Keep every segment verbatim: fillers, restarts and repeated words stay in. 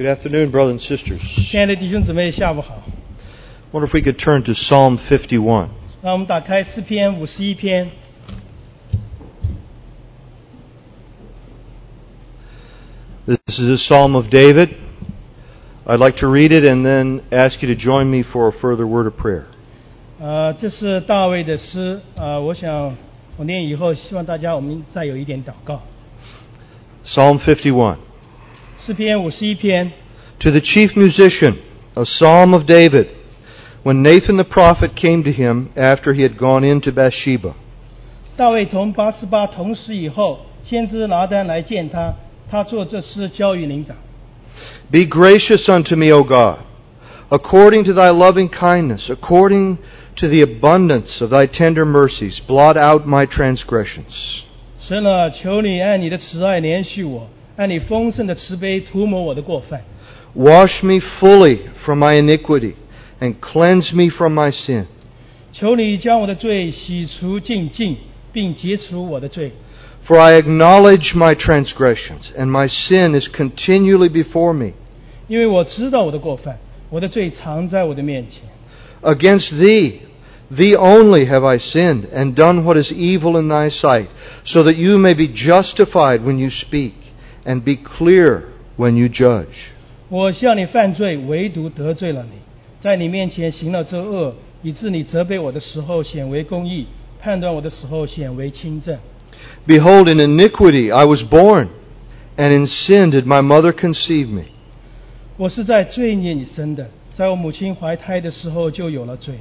Good afternoon, brothers and sisters. 亲爱的弟兄姊妹，下午好。 Wonder if we could turn to Psalm fifty-one. 让我们打开诗篇五十一篇。 This is a Psalm of David. I'd like to read it and then ask you to join me for a further word of prayer. 呃，这是大卫的诗，呃，我想我念以后，希望大家我们再有一点祷告。 Psalm fifty-one. 诗篇五十一篇。 To the chief musician, a psalm of David, when Nathan the prophet came to him after he had gone into Bathsheba. 大卫同八十八同时以后，先知拿单来见他，他作这诗交与灵长。 Be gracious unto me, O God, according to thy loving kindness, according to the abundance of thy tender mercies, blot out my transgressions. 神啊，求你按你的慈爱怜恤我，按你丰盛的慈悲涂抹我的过犯。 Wash me fully from my iniquity, and cleanse me from my sin. 求你将我的罪洗除净尽，并解除我的罪。 For I acknowledge my transgressions, and my sin is continually before me. 因为我知道我的过犯，我的罪常在我的面前。 Against thee, thee only have I sinned, and done what is evil in thy sight, so that you may be justified when you speak, and be clear when you judge. 我向你犯罪，唯独得罪了你，在你面前行了这恶，以致你责备我的时候显为公义，判断我的时候显为清正。 Behold, in iniquity I was born, and in sin did my mother conceive me. 我是在罪孽里生的，在我母亲怀胎的时候就有了罪。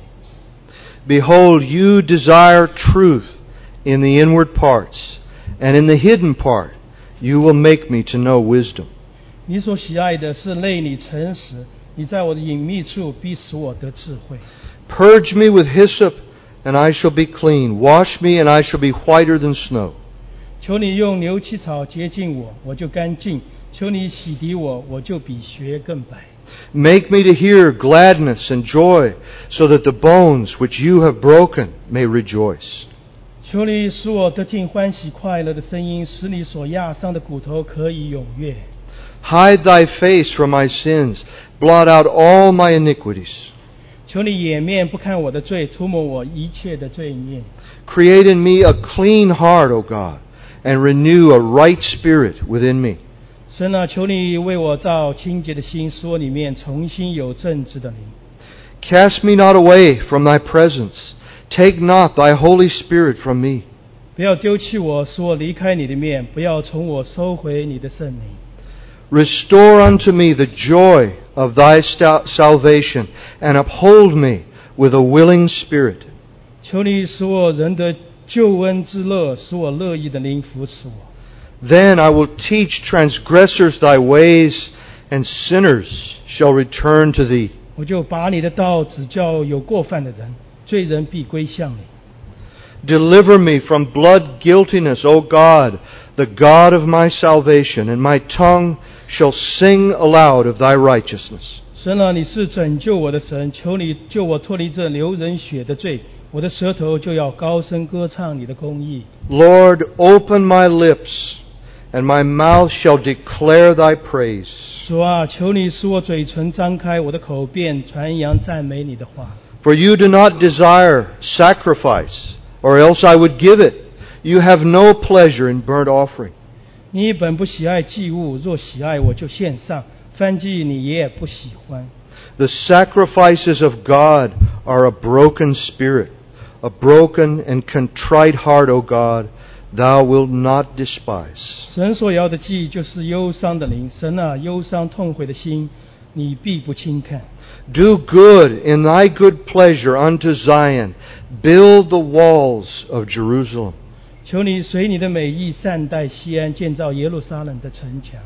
Behold, you desire truth in the inward parts, and in the hidden part you will make me to know wisdom. 你所喜爱的是内里诚实，你在我的隐秘处必使我得智慧。 Purge me with hyssop, and I shall be clean. Wash me, and I shall be whiter than snow. 求你用牛膝草洁净我，我就干净；求你洗涤我，我就比雪更白。 Make me to hear gladness and joy, so that the bones which you have broken may rejoice. 求你使我得听欢喜快乐的声音，使你所压伤的骨头可以踊跃。 Hide thy face from my sins, blot out all my iniquities. 求你掩面不看我的罪，涂抹我一切的罪孽。 Create in me a clean heart, O God, and renew a right spirit within me. 神啊，求你为我造清洁的心，使我里面重新有正直的灵。 Cast me not away from thy presence. Take not thy Holy Spirit from me. 不要丢弃我，使我离开你的面；不要从我收回你的圣灵。 Restore unto me the joy of thy sta- salvation, and uphold me with a willing spirit. 求你使我仍得救恩之乐，使我乐意的灵扶持我。 Then I will teach transgressors thy ways, and sinners shall return to thee. 我就把你的道指教有过犯的人，罪人必归向你。 Deliver me from blood guiltiness, O God, the God of my salvation, and my tongue shall sing aloud of thy righteousness. 神啊，你是拯救我的神，求你救我脱离这流人血的罪，我的舌头就要高声歌唱你的公义。 Lord, open my lips, and my mouth shall declare thy praise. 主啊，求你使我嘴唇张开，我的口便传扬赞美你的话。 For you do not desire sacrifice, or else I would give it. You have no pleasure in burnt offering. 你本不喜爱祭物，若喜爱我就献上，燔祭你也不喜欢。 The sacrifices of God are a broken spirit, a broken and contrite heart, O God, thou wilt not despise. 神所要的祭就是忧伤的灵，神啊，忧伤痛悔的心，你必不轻看。 Do good in thy good pleasure unto Zion. Build the walls of Jerusalem. 求你随你的美意善待西安，建造耶路撒冷的城墙。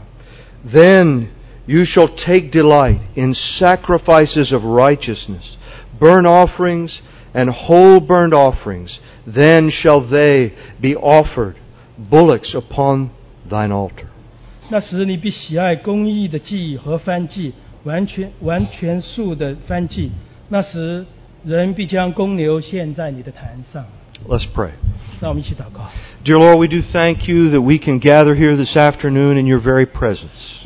Then you shall take delight in sacrifices of righteousness, burnt offerings and whole burnt offerings. Then shall they be offered, bullocks upon thine altar. 那时你必喜爱公义的祭和燔祭，完全完全素的燔祭。那时人必将公牛献在你的坛上。 Let's pray. 让我们一起祷告。 Dear Lord, we do thank you that we can gather here this afternoon in your very presence.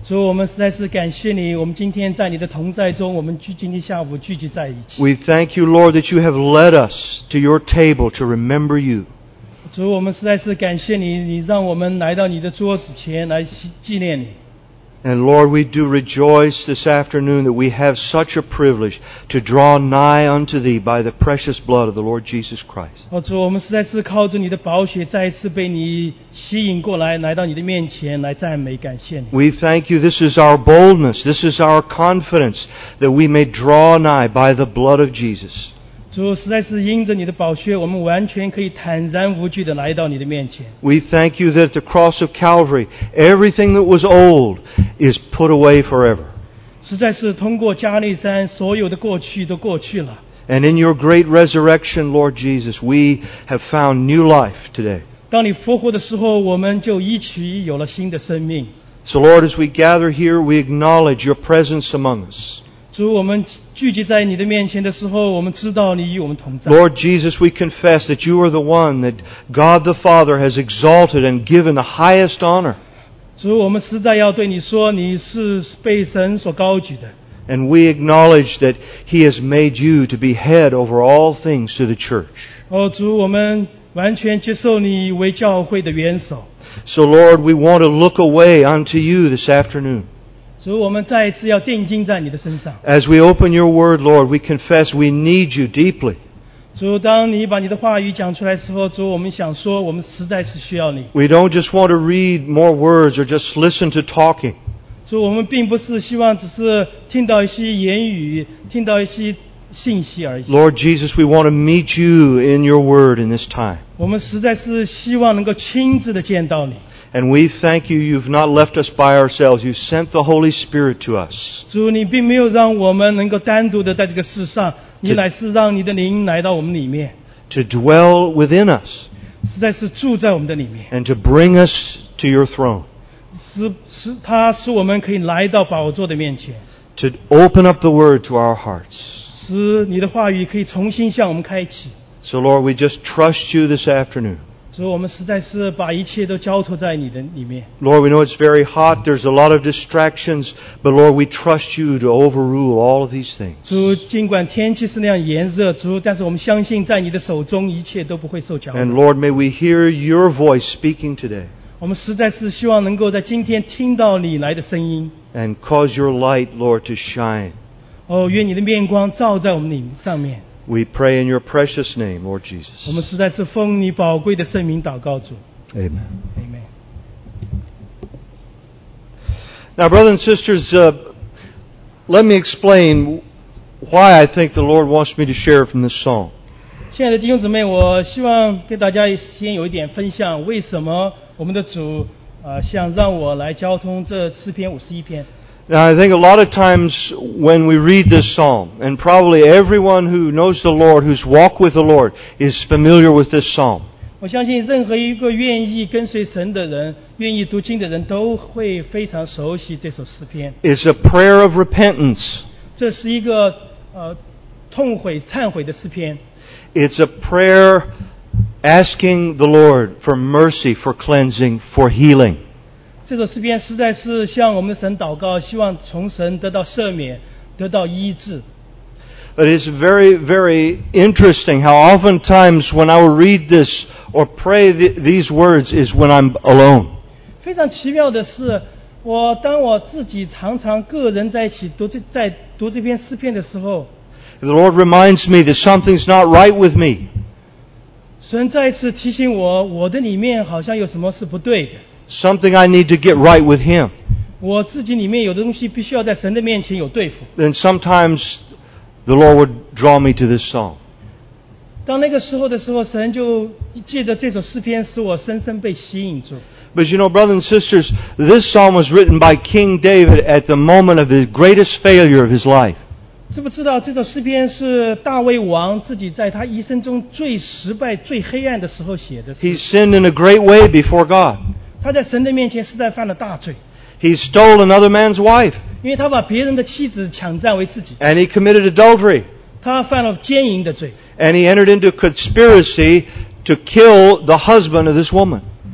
主，我们实在是感谢你，我们今天在你的同在中，我们聚今天下午聚集在一起。 We thank you, Lord, that you have led us to your table to remember you. 主，我们实在是感谢你，你让我们来到你的桌子前来纪念你。 And Lord, we do rejoice this afternoon that we have such a privilege to draw nigh unto Thee by the precious blood of the Lord Jesus Christ. 哦，主，我们实在是靠着你的宝血，再一次被你吸引过来，来到你的面前来赞美感谢你。 We thank you, this is our boldness, this is our confidence, that we may draw nigh by the blood of Jesus. 主，实在是因着你的宝血，我们完全可以坦然无惧地来到你的面前。 We thank you that at the cross of Calvary, everything that was old is put away forever. 实在是通过加利山，所有的过去都过去了。 And in your great resurrection, Lord Jesus, we have found new life today. 当你复活的时候，我们就一起有了新的生命。 So Lord, as we gather here, we acknowledge your presence among us. 主，我们聚集在你的面前的时候，我们知道你与我们同在。 Lord Jesus, we confess that you are the one that God the Father has exalted and given the highest honor. 主，我们实在要对你说，你是被神所高举的。 And we acknowledge that He has made you to be head over all things to the church. 哦，主，我们完全接受你为教会的元首。 So Lord, we want to look away unto you this afternoon. 主，我们再一次要定睛在你的身上。 As we open your word, Lord, we confess we need you deeply. 主，当你把你的话语讲出来的时候，主，我们想说，我们实在是需要你。 We don't just want to read more words or just listen to talking. 主，我们并不是希望只是听到一些言语，听到一些信息而已。 Lord Jesus, we want to meet you in your word in this time. 我们实在是希望能够亲自的见到你。 And we thank you, you've not left us by ourselves. You've sent the Holy Spirit to us. 主，你并没有让我们能够单独的在这个世上，你乃是让你的灵来到我们里面， To dwell within us 实在是住在我们的里面， and to bring us to your throne. 使使它使我们可以来到宝座的面前， To open up the word to our hearts. 使你的话语可以重新向我们开启。 So Lord, we just trust you this afternoon. 所以我们实在是把一切都交托在你的里面。 Lord, we know it's very hot. There's a lot of distractions. But Lord, we trust you to overrule all of these things. 主，尽管天气是那样炎热，主，但是我们相信在你的手中一切都不会受搅 And 扰。 Lord, may we hear your voice speaking today 我们实在是希望能够在今天听到你来的声音。 and cause your light, Lord, to shine. 哦，愿你的面光照在我们里上面。 We pray in your precious name, Lord 我 Jesus. 们实在是奉你宝贵的圣名祷告主。 Amen. Amen。 Now, brothers and sisters, uh, let me explain why I think the Lord wants me to share from this psalm. 亲爱的弟兄姊妹，我希望跟大家先有一点分享，为什么我们的主呃想让我来交通这诗篇五十一篇。 Now, I think a lot of times when we read this psalm, and probably everyone who knows the Lord, who's walked with the Lord, is familiar with this psalm. 我相信任何一个愿意跟随神的人，愿意读经的人都会非常熟悉这首诗篇。 It's a prayer of repentance. 这是一个呃痛悔、忏悔的诗篇。 It's a prayer asking the Lord for mercy, for cleansing, for healing. 这首诗篇实在是向我们的神祷告，希望从神得到赦免，得到医治。 But it's very, very interesting how oftentimes when I will read this or pray th- these words is when I'm alone. 非常奇妙的是，我当我自己常常个人在一起读这在读这篇诗篇的时候， The Lord reminds me that something's not right with me. 神再一次提醒我，我的里面好像有什么是不对的， Something I need to get right with Him. 我自己里面有的东西必须要在神的面前有对付。 Then sometimes the Lord would draw me to this psalm. 当那个时候的时候，神就借着这首诗篇使我深深被吸引住。 But you know, brothers and sisters, this psalm was written by King David at the moment of the greatest failure of his life. 知不知道这首诗篇是大卫王自己在他一生中最失败、最黑暗的时候写的 He 诗？ sinned in a great way before God. 他在神的面前实在犯了大罪， He stole another man's wife, 因为他把别人的妻子抢占为自己， and he committed adultery, 他犯了奸淫的罪， and he entered into conspiracy to kill the husband of this woman.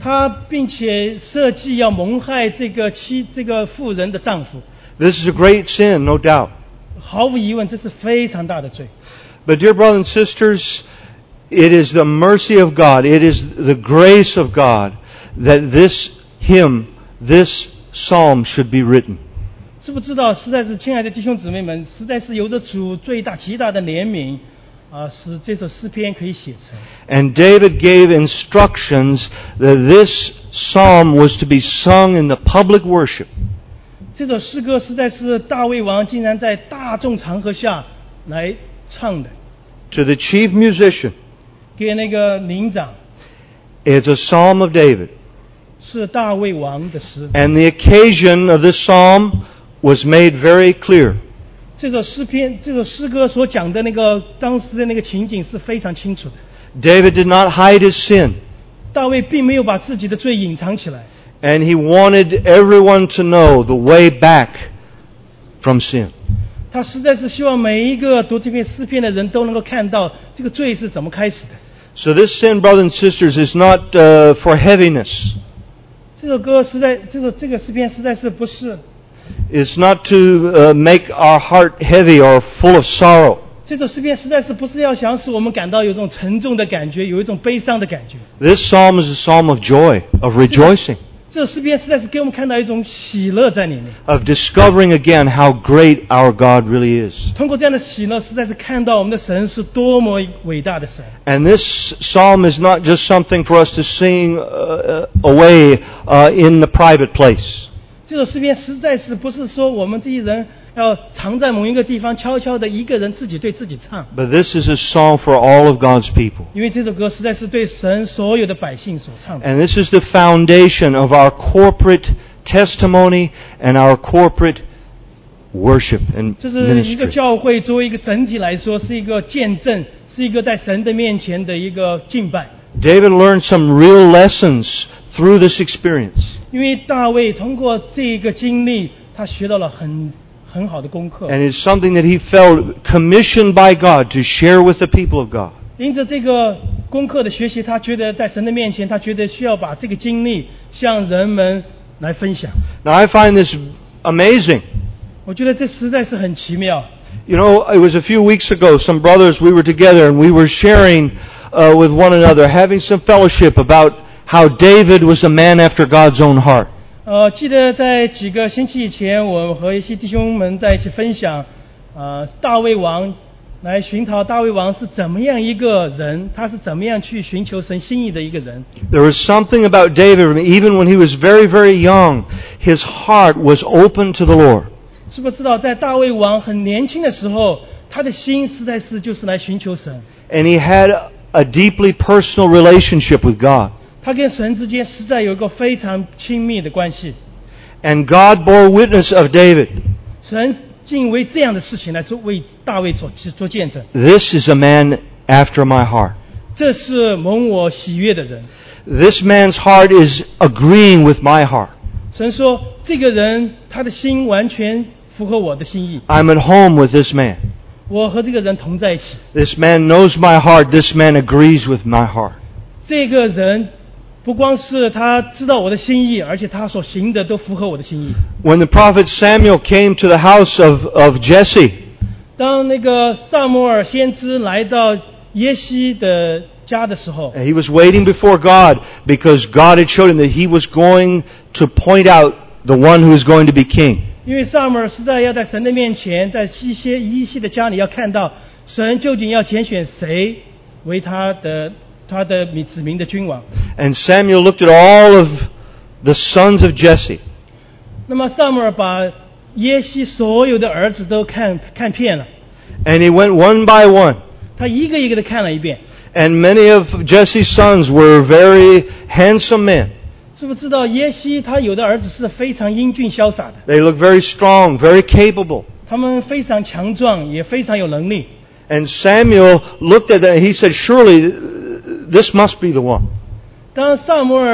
他并且设计要谋害这个妻这个妇人的丈夫。 This is a great sin, no doubt. 毫无疑问，这是非常大的罪。 But dear brothers and sisters, it is the mercy of God, it is the grace of God that this hymn, this psalm should be written. 知不知道，实在是亲爱的弟兄姊妹们，实在是由着主最大极大的怜悯啊，使这首诗篇可以写成。 And David gave instructions that this psalm was to be sung in the public worship. 这首诗歌实在是大卫王竟然在大众场合下来唱的。 To the chief musician, 给那个伶长， it's a psalm of David. 是大卫王的诗。 And the occasion of this psalm was made very clear. 这首诗篇，这首诗歌所讲的那个当时的那个情景是非常清楚的。 David did not hide his sin, 大卫并没有把自己的罪隐藏起来， and he wanted everyone to know the way back from sin. 他实在是希望每一个读这篇诗篇的人都能够看到这个罪是怎么开始的。 So this sin, brothers and sisters, is not uh, for heaviness. 这首歌实在，这首这个诗篇实在是不是， It's not to uh, make our heart heavy or full of sorrow. 这首诗篇实在是不是要想使我们感到有一种沉重的感觉，有一种悲伤的感觉。 This psalm is a psalm of joy, of rejoicing, 这首诗篇实在是给我们看到一种喜乐在里面。 of discovering again how great our God really is. 通过这样的喜乐，实在是看到我们的神是多么伟大的神。 And this psalm is not just something for us to sing uh, away uh, in the private place. 这首诗篇实在是不是说我们这些人要藏在某一个地方，悄悄的一个人自己对自己唱， But this is a song for all of God's people. 因为这首歌实在是对神所有的百姓所唱的。 And this is the foundation of our corporate testimony and our corporate worship and 这是一个 ministry. 教会作为一个整体来说，是一个见证，是一个在神的面前的一个敬拜。 David learned some real lessons through this experience. 因为大卫通过这个经历，他学到了很很好的功课。 And it's something that he felt commissioned by God to share with the people of God. 因着这个功课的学习，他觉得在神的面前，他觉得需要把这个经历向人们来分享。 Now I find this amazing. 我觉得这实在是很奇妙。 You know, it was a few weeks ago, some brothers, we were together and we were sharing uh, with one another, having some fellowship about how David was a man after God's own heart. 呃，记得在几个星期以前，我和一些弟兄们在一起分享，呃，大卫王来寻讨大卫王是怎么样一个人，他是怎么样去寻求神心意的一个人。 There was something about David, even when he was very, very young, his heart was open to the Lord. 知不知道，在大卫王很年轻的时候，他的心实在是就是来寻求神。 And he had a deeply personal relationship with God. 他跟神之间实在有一个非常亲密的关系。 And God bore witness of David. 神竟为这样的事情来做为大卫所做见证。 This is a man after my heart. 这是蒙我喜悦的人。 This man's heart is agreeing with my heart. 神说，这个人他的心完全符合我的心意。 I'm at home with this man. 我和这个人同在一起。 This man knows my heart. This man agrees with my heart. 这个人不光是他知道我的心意，而且他所行的都符合我的心意。 When the prophet Samuel came to the house of, of Jesse, 当那个撒母耳先知来到耶西的家的时候， he was waiting before God because God had showed him that he was going to point out the one who is going to be king. 因为撒母耳实在要在神的面前，在一些耶西的家里要看到神究竟要拣选谁为他的他的子民的君王。 And Samuel looked at all of the sons of Jesse. 那么撒母耳把耶西所有的儿子都看看遍了， And he went one by one. 他一个一个的看了一遍。 And many of Jesse's sons were very handsome men. 知不知道耶西他有的儿子是非常英俊潇洒的， They looked very strong, very capable. 他们非常强壮，也非常有能力。 And Samuel looked at them and he said, surely this must be the one. 当撒母耳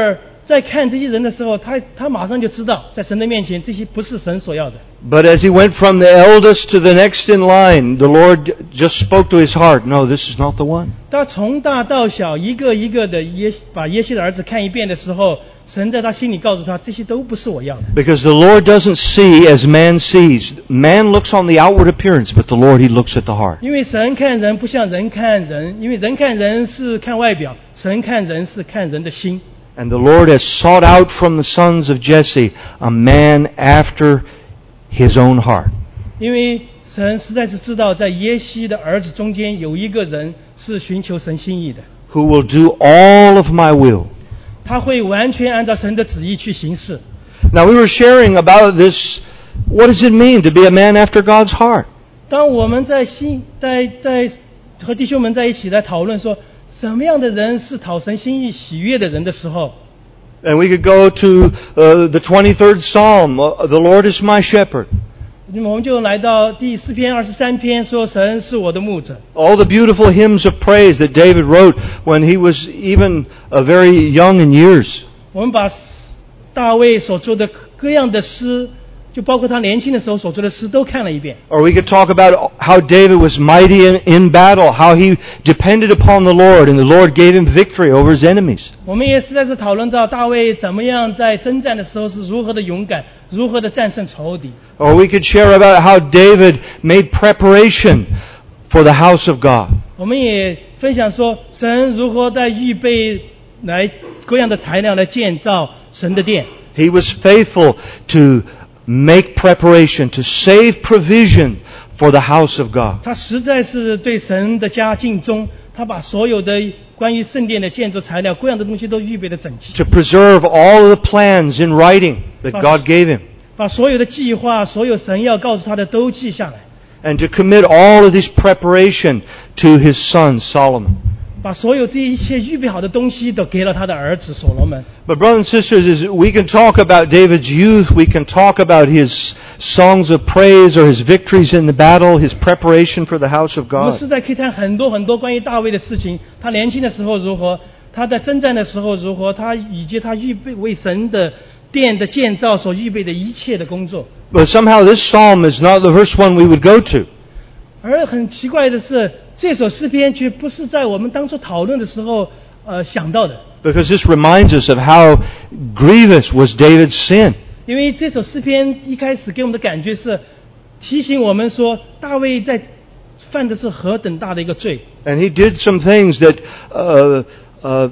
在看这些人的时候，他他马上就知道，在神的面前，这些不是神所要的。 But as he went from the eldest to the next in line, the Lord just spoke to his heart, no, this is not the one. 他从大到小，一个一个的耶把耶西的儿子看一遍的时候，神在他心里告诉他，这些都不是我要的。 Because the Lord doesn't see as man sees. Man looks on the outward appearance, but the Lord, He looks at the heart. 因为神看人不像人看人，因为人看人是看外表，神看人是看人的心。 And the Lord has sought out from the sons of Jesse a man after His own heart. 因为神实在是知道，在耶西的儿子中间有一个人是寻求神心意的， Who will do all of my will. 他会完全按照神的旨意去行事。 Now we were sharing about this. What does it mean to be a man after God's heart? 当我们在心在在和弟兄们在一起来讨论说，什么样的人是讨神心意喜悦的人的时候， And we could go to uh, the twenty-third Psalm. Uh, the Lord is my shepherd. 那么我们就来到第四篇二十三篇，说神是我的牧者。 All the beautiful hymns of praise that David wrote when he was even uh, very young in years. 我们把大卫所做的各样的诗，就包括他年轻的时候所做的诗都看了一遍。 Or we could talk about how David was mighty in, in battle, how he depended upon the Lord, and the Lord gave him victory over his enemies. 我们也实在是讨论到大卫怎么样在征战的时候是如何的勇敢，如何的战胜仇敌。 Or we could share about how David made preparation for the house of God. 我们也分享说，神如何在预备来各样的材料来建造神的殿。 He was faithful to make preparation, to save provision for the house of God. 他实在是对神的家尽忠，他把所有的关于圣殿的建筑材料各样的东西都预备得整齐， To preserve all of the plans in writing that God gave him. 把所有的计划，所有神要告诉他的都记下来， And to commit all of this preparation to his son Solomon. 把所有这一切预备好的东西都给了他的儿子所罗门。 But brothers and sisters, as we can talk about David's youth, we can talk about his songs of praise or his victories in the battle, his preparation for the house of 我们 God. 实在可以谈很多很多关于大卫的事情，他年轻的时候如何，他在征战的时候如何，他以及他预备为神的殿的建造所预备的一切的工作。 But somehow this psalm is not the first one we would go to. 而很奇怪的是，这首诗篇却不是在我们当初讨论的时候呃想到的， Because this reminds us of how grievous was David's sin. 因为这首诗篇一开始给我们的感觉是提醒我们说，大卫在犯的是何等大的一个罪。 And he did some things that, uh, uh,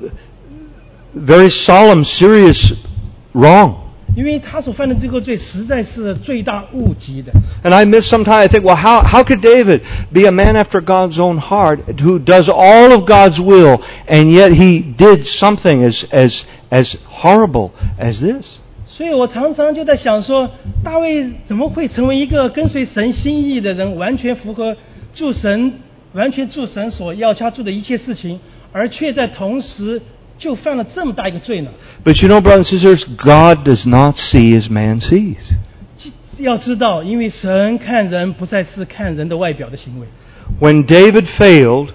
very solemn, serious wrong. 因为他所犯的这个罪实在是罪大恶极的。 And I miss sometimes, I think, well, how, how could David be a man after God's own heart who does all of God's will, and yet he did something as, as, as horrible as this? 所以我常常就在想说，大卫怎么会成为一个跟随神心意的人，完全符合助神，完全助神所要他做的一切事情，而却在同时就犯了这么大一个罪呢？ But you know, brothers and sisters, God does not see as man sees. 要知道，因为神看人不再是看人的外表的行为。 When David failed,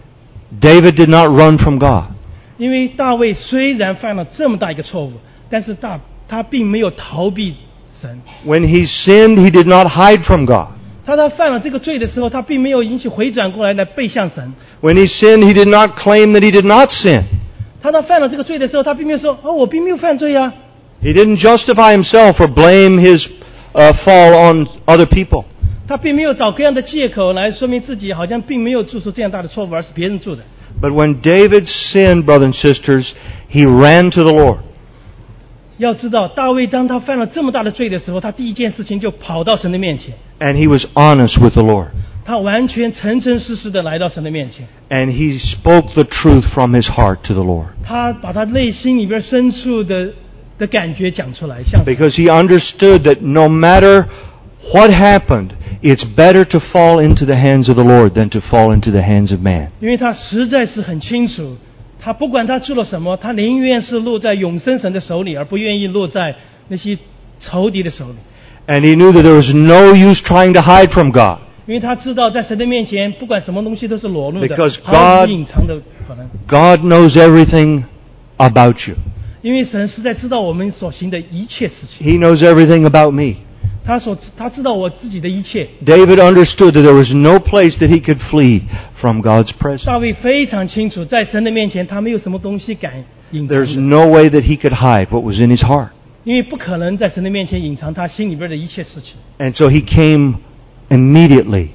David did not run from God. 因为大卫虽然犯了这么大一个错误，但是大他并没有逃避神。 When he sinned, he did not hide from God. 他他犯了这个罪的时候，他并没有引起回转过来来背向神。 When he sinned, he did not claim that he did not sin. 他他犯了这个罪的时候，他并没有说：“哦，我并没有犯罪啊。” He didn't justify himself or blame his uh, fall on other people. 他并没有找各样的借口来说明自己好像并没有做出这样大的错误，而是别人做的。 But when David sinned, brothers and sisters, he ran to the Lord. 要知道，大卫当他犯了这么大的罪的时候，他第一件事情就跑到神的面前， And he was honest with the Lord. 他完全诚诚实实的来到神的面前， And he spoke the truth from his heart to the Lord. 他把他内心里边深处的的感觉讲出来，向神。 Because he understood that no matter what happened, it's better to fall into the hands of the Lord than to fall into the hands of man. 因为他实在是很清楚，他不管他做了什么，他宁愿是落在永生神的手里，而不愿意落在那些仇敌的手里。 And he knew that there was no use trying to hide from God. 因为他知道在神的面前，不管什么东西都是裸露的， Because 毫无 God- 隐藏的可能。 God knows everything about you. 因为神实在知道我们所行的一切事情， He knows everything about me. 他所他知道我自己的一切。 David understood that there was no place that he could flee from God's 大 presence. 卫非常清楚，在神的面前，他没有什么东西敢隐藏 There's 的， no way that he could hide what was in his heart. 因为不可能在神的面前隐藏他心里边的一切事情。 And so he came immediately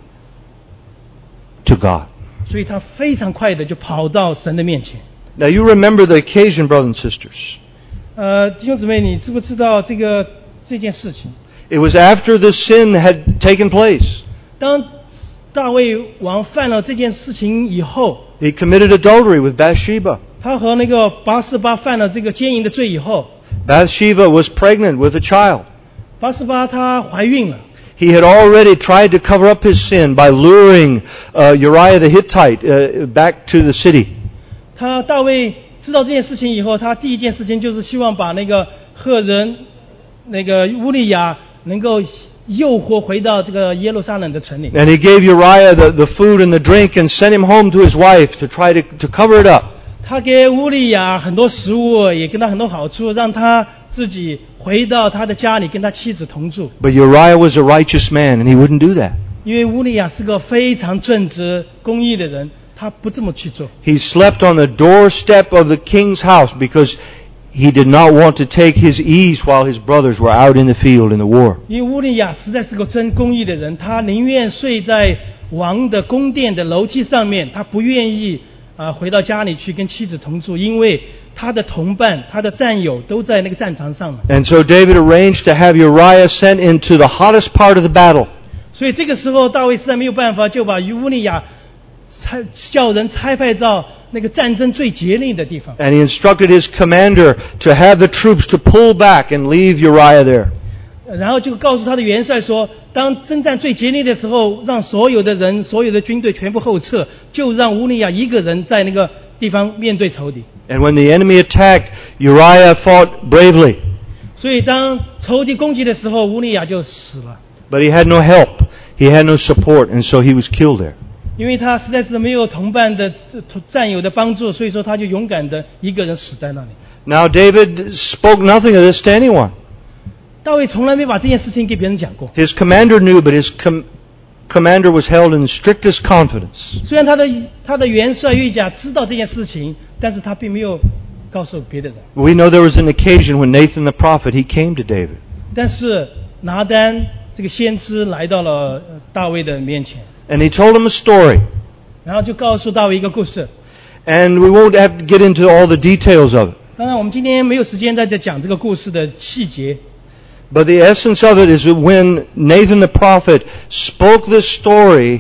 to God. 所以他非常快的就跑到神的面前。 Now you remember the occasion, brothers and sisters. 呃，弟兄姊妹，你知不知道这个这件事情？ It was after the sin had taken place. 当大卫王犯了这件事情以后， He committed adultery with Bathsheba. 他和那个拔示巴犯了这个奸淫的罪以后， Bathsheba was pregnant with a child. 拔示巴她怀孕了。 He had already tried to cover up his sin by luring uh, Uriah the Hittite uh, back to the city. 他大卫知道这件事情以后，他第一件事情就是希望把那个赫人那个乌利亚能够诱惑回到这个耶路撒冷的城里。 And he gave Uriah the, the food and the drink and sent him home to his wife to try to, to cover it up. 他给乌利亚很多食物，也给他很多好处，让他自己回到他的家里跟他妻子同住。 But Uriah was a righteous man and he wouldn't do that. 因为乌利亚是个非常正直公义的人，他不这么去做。 He slept on the doorstep of the king's house because he did not want to take his ease while his brothers were out in the field in the war. 因为乌利亚实在是个真公义的人，他宁愿睡在王的宫殿的楼梯上面，他不愿意啊、呃、回到家里去跟妻子同住，因为他的同伴、他的战友都在那个战场上了。 And so David arranged to have Uriah sent into the hottest part of the battle. 所以这个时候大卫实在没有办法，就把乌利亚差叫人差派到那个战争最竭力的地方。 And he instructed his commander to have the troops to pull back and leave Uriah there. 然后就告诉他的元帅说，当征战最竭力的时候，让所有的人、所有的军队全部后撤，就让乌利亚一个人在那个地方面对仇敌。 And when the enemy attacked, Uriah fought bravely. 所以当仇敌攻击的时候，乌利亚就死了， But he had no help. He had no support, and so he was killed there. 因为他实在是没有同伴的战友的帮助，所以说他就勇敢的一个人死在那里。 Now David spoke nothing of this to anyone. 大卫从来没把这件事情给别人讲过。 His commander knew, but his com- commander was held in strictest confidence. 虽然他的他的元帅约甲知道这件事情，但是他并没有告诉别的人。 We know there was an occasion when Nathan the prophet, he came to David. 但是拿单这个先知来到了呃大卫的面前， And he told him a story. 然后就告诉大卫一个故事。 And we won't have to get into all the details of it. 当然，我们今天没有时间在这讲这个故事的细节。 But the essence of it is that when Nathan the prophet spoke this story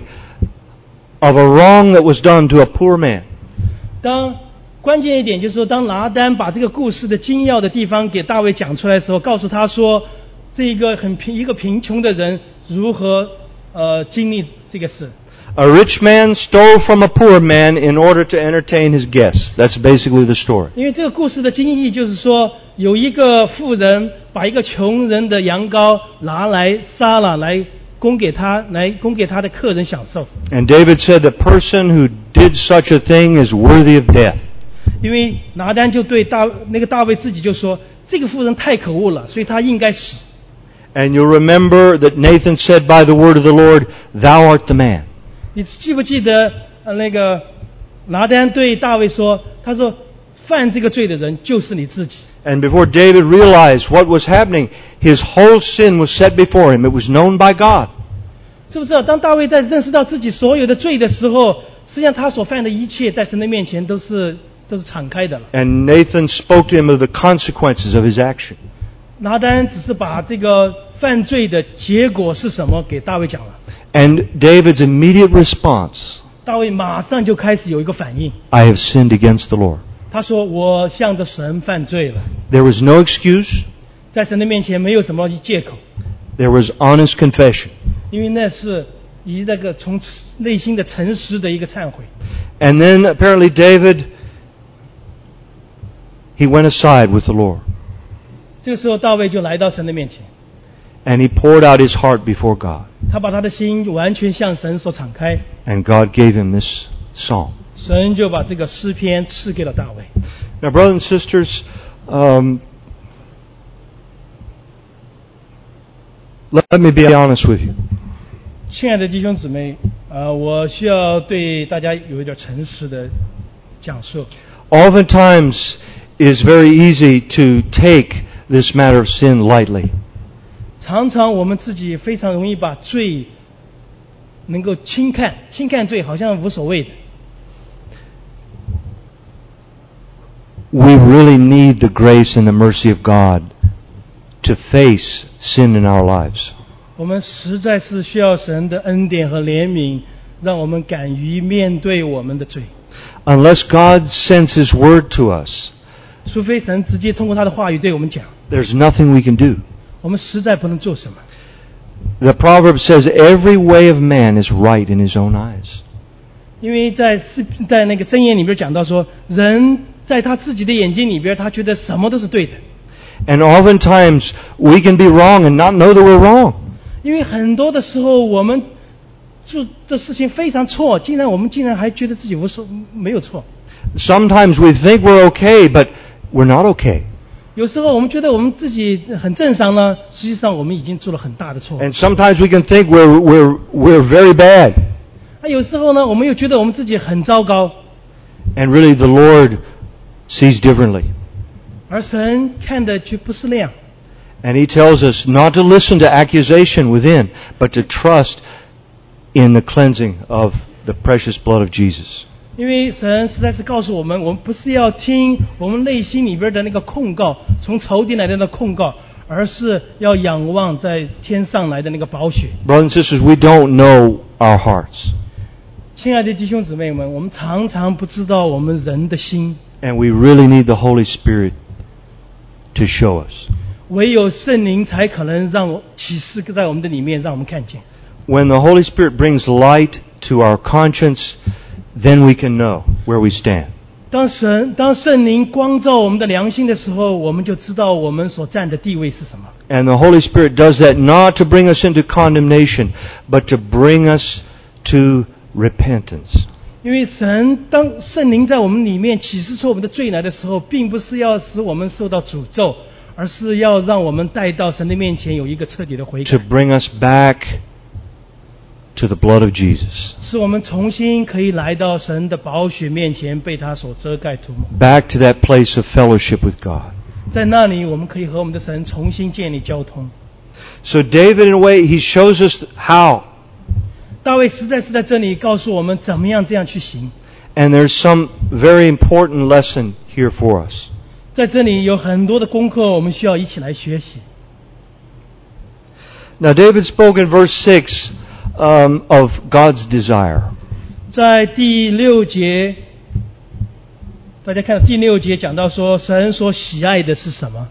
of a wrong that was done to a poor man, 当关键一点就是说，当拿单把这个故事的精要的地方给大卫讲出来的时候，告诉他说，这一个很贫一个贫穷的人如何呃经历这个事。 a rich man stole from a poor man in order to entertain his guests. That's basically the story. 因为这个故事的经义就是说，有一个富人把一个穷人的羊羔拿来杀了，来供给他，来供给他的客人享受。 And David said the person who did such a thing is worthy of death. 因为拿单就对大那个大卫自己就说，这个富人太可恶了，所以他应该死。 And you'll remember that Nathan said by the word of the Lord, "Thou art the man." 你记不记得呃那个拿单对大卫说，他说犯这个罪的人就是你自己。 And before David realized what was happening, his whole sin was set before him. It was known by God. 知不知道？当大卫在认识到自己所有的罪的时候，实际上他所犯的一切在神的面前都是都是敞开的了。 And Nathan spoke to him of the consequences of his action. 拿单只是把这个犯罪的结果是什么给大卫讲了， And David's immediate response, 大卫马上就开始有一个反应， "I have sinned against the Lord." 他说：“我向着神犯罪了。” There was no excuse. 在神的面前没有什么借口， There was honest confession. 因为那是以那个从内心的诚实的一个忏悔。 And then apparently David, he went aside with the Lord. 这个时候，大卫就来到神的面前， And he poured out his heart before God. 他把他的心完全向神所敞开， And God gave him this psalm. 神就把这个诗篇赐给了大卫。 Now, brothers and sisters, Um, let, let me be honest with you. 亲爱的弟兄姊妹，呃，我需要对大家有一点诚实的讲述。 Oftentimes, it's very easy to take this matter of sin lightly. 常常我们自己非常容易把罪能够轻看，轻看罪好像无所谓的。 We really need the grace and the mercy of God to face sin in our lives. 我们实在是需要神的恩典和怜悯，让我们敢于面对我们的罪。 Unless God sends His word to us, 除非神直接通过他的话语对我们讲， there's nothing we can do. 我们实在不能做什么。 The proverb says, every way of man is right in his own eyes. 因为在在那个箴言里边讲到说，人在他自己的眼睛里边，他觉得什么都是对的。 And oftentimes we can be wrong and not know that we're wrong. 因为很多的时候我们做的事情非常错，竟然我们竟然还觉得自己无所没有错。 Sometimes we think we're okay, but we're not okay. 有时候我们觉得我们自己很正常呢，实际上我们已经做了很大的错。 And sometimes we can think we're, we're, we're very bad. 那有时候呢，我们又觉得我们自己很糟糕。 And really the Lord sees differently. 而神看的却不是那样。 And He tells us not to listen to accusation within, but to trust in the cleansing of the precious blood of Jesus. 因为神实在是告诉我们，我们不是要听我们内心里边的那个控告，从仇敌来的那个控告，而是要仰望在天上来的那个宝血。 Brothers and sisters, we don't know our hearts. 亲爱的弟兄姊妹们，我们常常不知道我们人的心， And we really need the Holy Spirit to show us. 唯有圣灵才可能让我启示在我们的里面，让我们看见。 When the Holy Spirit brings light to our conscience, then we can know where we stand. 当神当圣灵光照我们的良心的时候，我们就知道我们所站的地位是什么。 And the Holy Spirit does that not to bring us into condemnation, but to bring us to repentance. 因为神当圣灵在我们里面启示出我们的罪来的时候，并不是要使我们受到诅咒，而是要让我们带到神的面前有一个彻底的悔 To 改， bring us back to the blood of Jesus. 使我们重新可以来到神的宝血面前，被他所遮盖涂抹。 Back to that place of fellowship with God. 在那里，我们可以和我们的神重新建立交通。 So David, in a way, he shows us how. 大卫实在是在这里告诉我们怎么样这样去行。 And there's some very important lesson here for us. 在这里有很多的功课，我们需要一起来学习。 Now David spoke in verse six um, of God's desire. 在第六节，大家看到第六节讲到说，神所喜爱的是什么？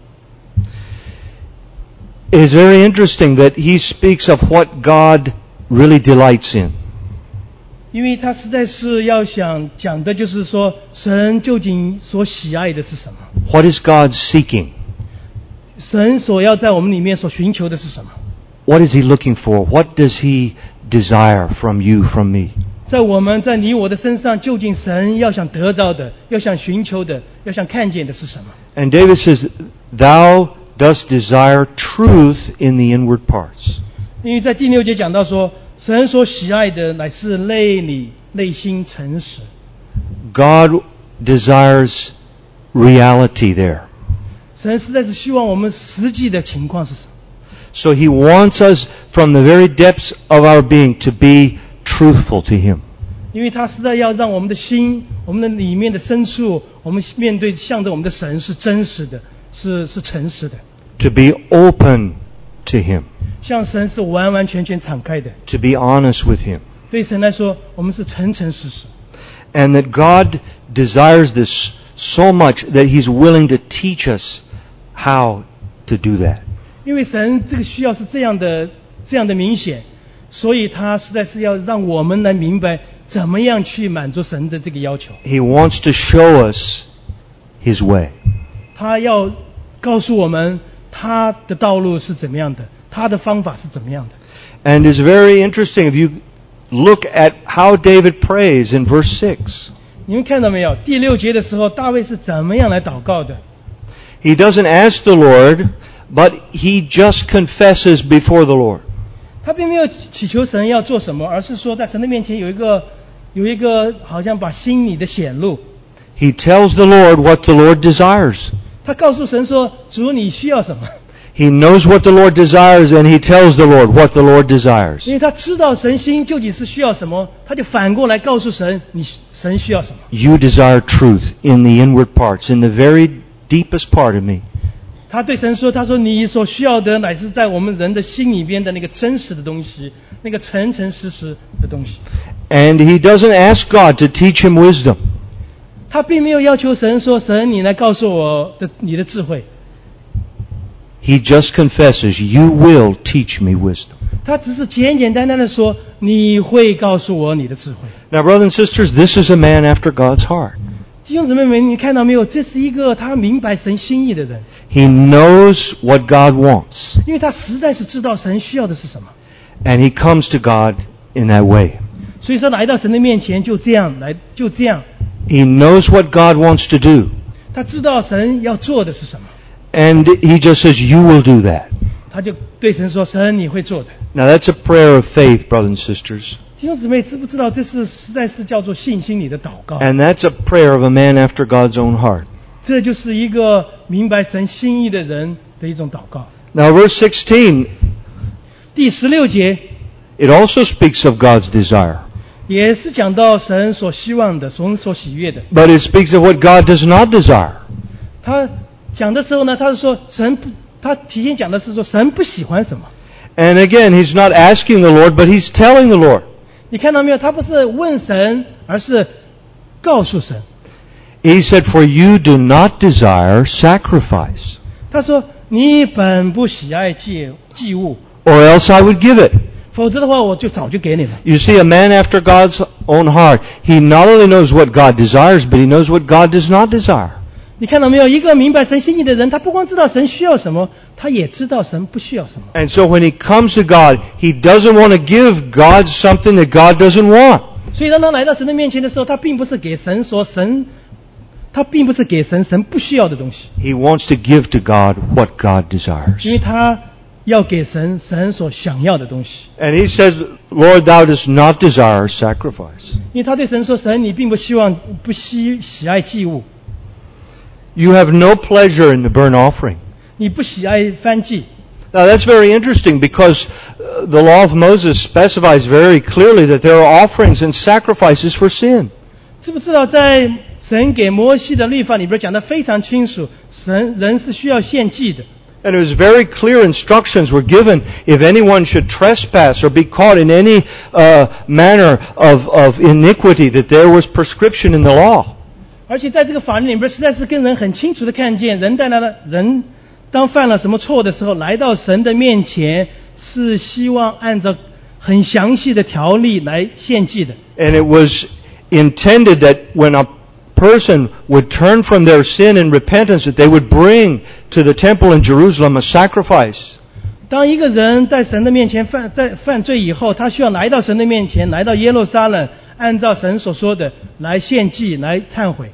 It is very interesting that he speaks of what God really delights in. 因为他实在是要想讲的就是说，神究竟所喜爱的是什么？ What is God seeking? 神所要在我们里面所寻求的是什么？ What is he looking for? What does he desire from you, from me? 在我们在你我的身上，究竟神要想得到的，要想寻求的，要想看见的是什么？ And David says, Thou dost desire truth in the inward parts. 因为在第六节讲到说，神所喜爱的乃是内里内心诚实。 God desires reality there. 神实在是希望我们实际的情况是什么？ So he wants us from the very depths of our being to be truthful to him. 因为他实在要让我们的心，我们的里面的深处，我们面对向着我们的神是真实的，是是诚实的， To be open to him. 向神是完完全全敞开的。 To be honest with him. 对神来说，我们是诚诚实实。 And that God desires this so much that he's willing to teach us how to do that. 因为神这个需要是这样的，这样的明显，所以他实在是要让我们来明白怎么样去满足神的这个要求。 He wants to show us his way. 他要告诉我们他的道路是怎么样的，他的方法是怎么样的。 And it's very interesting if you look at how David prays in verse six. 你们看到没有？第六节的时候，大卫是怎么样来祷告的？ He doesn't ask the Lord, but he just confesses before the Lord. 他并没有祈求神要做什么，而是说在神的面前有一个有一个好像把心里的显露。 He tells the Lord what the Lord desires. 他告诉神说：“主，你需要什么？” He knows what the Lord desires, and he tells the Lord what the Lord desires. 因为他知道神心究竟是需要什么，他就反过来告诉神：“你神需要什么？” You desire truth in the inward parts, in the very deepest part of me. 他对神说：“他说你所需要的乃是在我们人的心里边的那个真实的东西，那个诚诚实实的东西。” And he doesn't ask God to teach him wisdom. 他并没有要求神说：“神，你来告诉我的你的智慧。” He just confesses, you will teach me wisdom. 他只是简简单单的说：“你会告诉我你的智慧。” Now, brothers and sisters, this is a man after God's heart. 弟兄姊妹们，你看到没有？这是一个他明白神心意的人。 He knows what God wants. 因为他实在是知道神需要的是什么。 And he comes to God in that way. 所以说来到神的面前就这样来，就这样。 He knows what God wants to do. 他知道神要做的是什么。 And he just says, you will do that. 他就对神说：“神，你会做的。” Now that's a prayer of faith, brothers and sisters. 弟兄姊妹，知不知道这是实在是叫做信心里的祷告？ And that's a prayer of a man after God's own heart. 这就是一个明白神心意的人的一种祷告。 Now verse sixteen, 第十六节 it also speaks of God's desire. 也是讲到神所希望的，神所喜悦的。 But it speaks of what God does not desire. 他讲的时候呢，他是说神不，他提前讲的是说神不喜欢什么。 And again, he's not asking the Lord, but he's telling the Lord. 你看到没有？他不是问神，而是告诉神。 He said, for you do not desire sacrifice, 他说：“你本不喜爱祭祭物， or else I would give it. 否则的话，我就早就给你了。” You see, a man after God's own heart, he not only knows what God desires, but he knows what God does not desire. 你看到没有？一个明白神心意的人，他不光知道神需要什么，他也知道神不需要什么。 And so when he comes to God, he doesn't want to give God something that God doesn't want. 所以当他来到神的面前的时候，他并不是给神说神，他并不是给神神不需要的东西， He wants to give to God what God 因为 desires. 他要给神神所想要的东西。 And he says, Lord, thou dost not desire sacrifice. 因为他对神说：“神，你并不希望不喜喜爱祭物， You have no pleasure in the burnt offering. 你不喜爱燔祭。” Now that's very interesting because uh, the law of Moses specifies very clearly that there are offerings and sacrifices for sin. 知不知道在神给摩西的律法里边讲得非常清楚，神人是需要献祭的。 And it was very clear instructions were given if anyone should trespass or be caught in any uh, manner of, of iniquity, that there was prescription in the law. 而且在这个法律里边，实在是跟人很清楚的看见，人在那的人当犯了什么错的时候，来到神的面前，是希望按照很详细的条例来献祭的。 And it was intended that when a person would turn from their sin in repentance, that they would bring to the temple in Jerusalem a sacrifice. 当一个人在神的面前犯在犯罪以后，他需要来到神的面前，来到耶路撒冷，按照神所说的来献祭，来忏悔。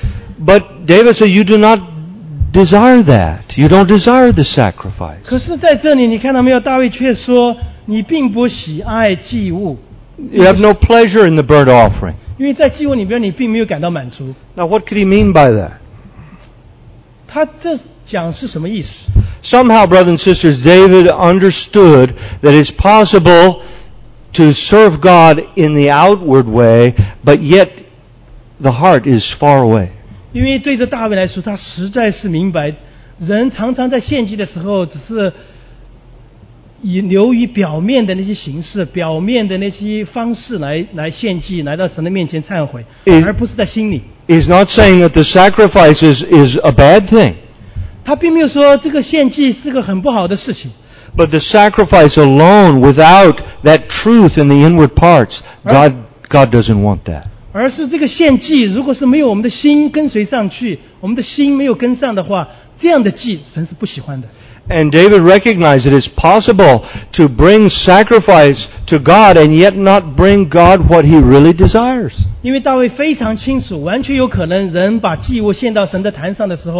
But David said, you do not desire that. You don't desire the sacrifice. 可是在这里，你看到没有？大卫却说：“你并不喜爱祭物， You have no pleasure in the burnt offering. 因为在祭物里边，你并没有感到满足。” Now what could he mean by that? 他这讲是什么意思？ Somehow, brothers and sisters, David understood that it's possible to serve God in the outward way, but yet the heart is far away. 因为对着大卫来说，他实在是明白，人常常在献祭的时候，只是以流于表面的那些形式、表面的那些方式来来献祭，来到神的面前忏悔， Is- 而不是在心里。 He's not saying that the sacrifice is, is a bad thing, 他并没有说这个献祭是个很不好的事情， but the sacrifice alone, without that truth in the inward parts, God, God doesn't want that. 而是这个献祭如果是没有我们的心跟随上去，我们的心没有跟上的话，这样的祭神是不喜欢的。 And David recognized it is possible to bring sacrifice to God and yet not bring God what he really desires. 因为大卫非常清楚，完全有可能人把祭物献到神的坛上的时候，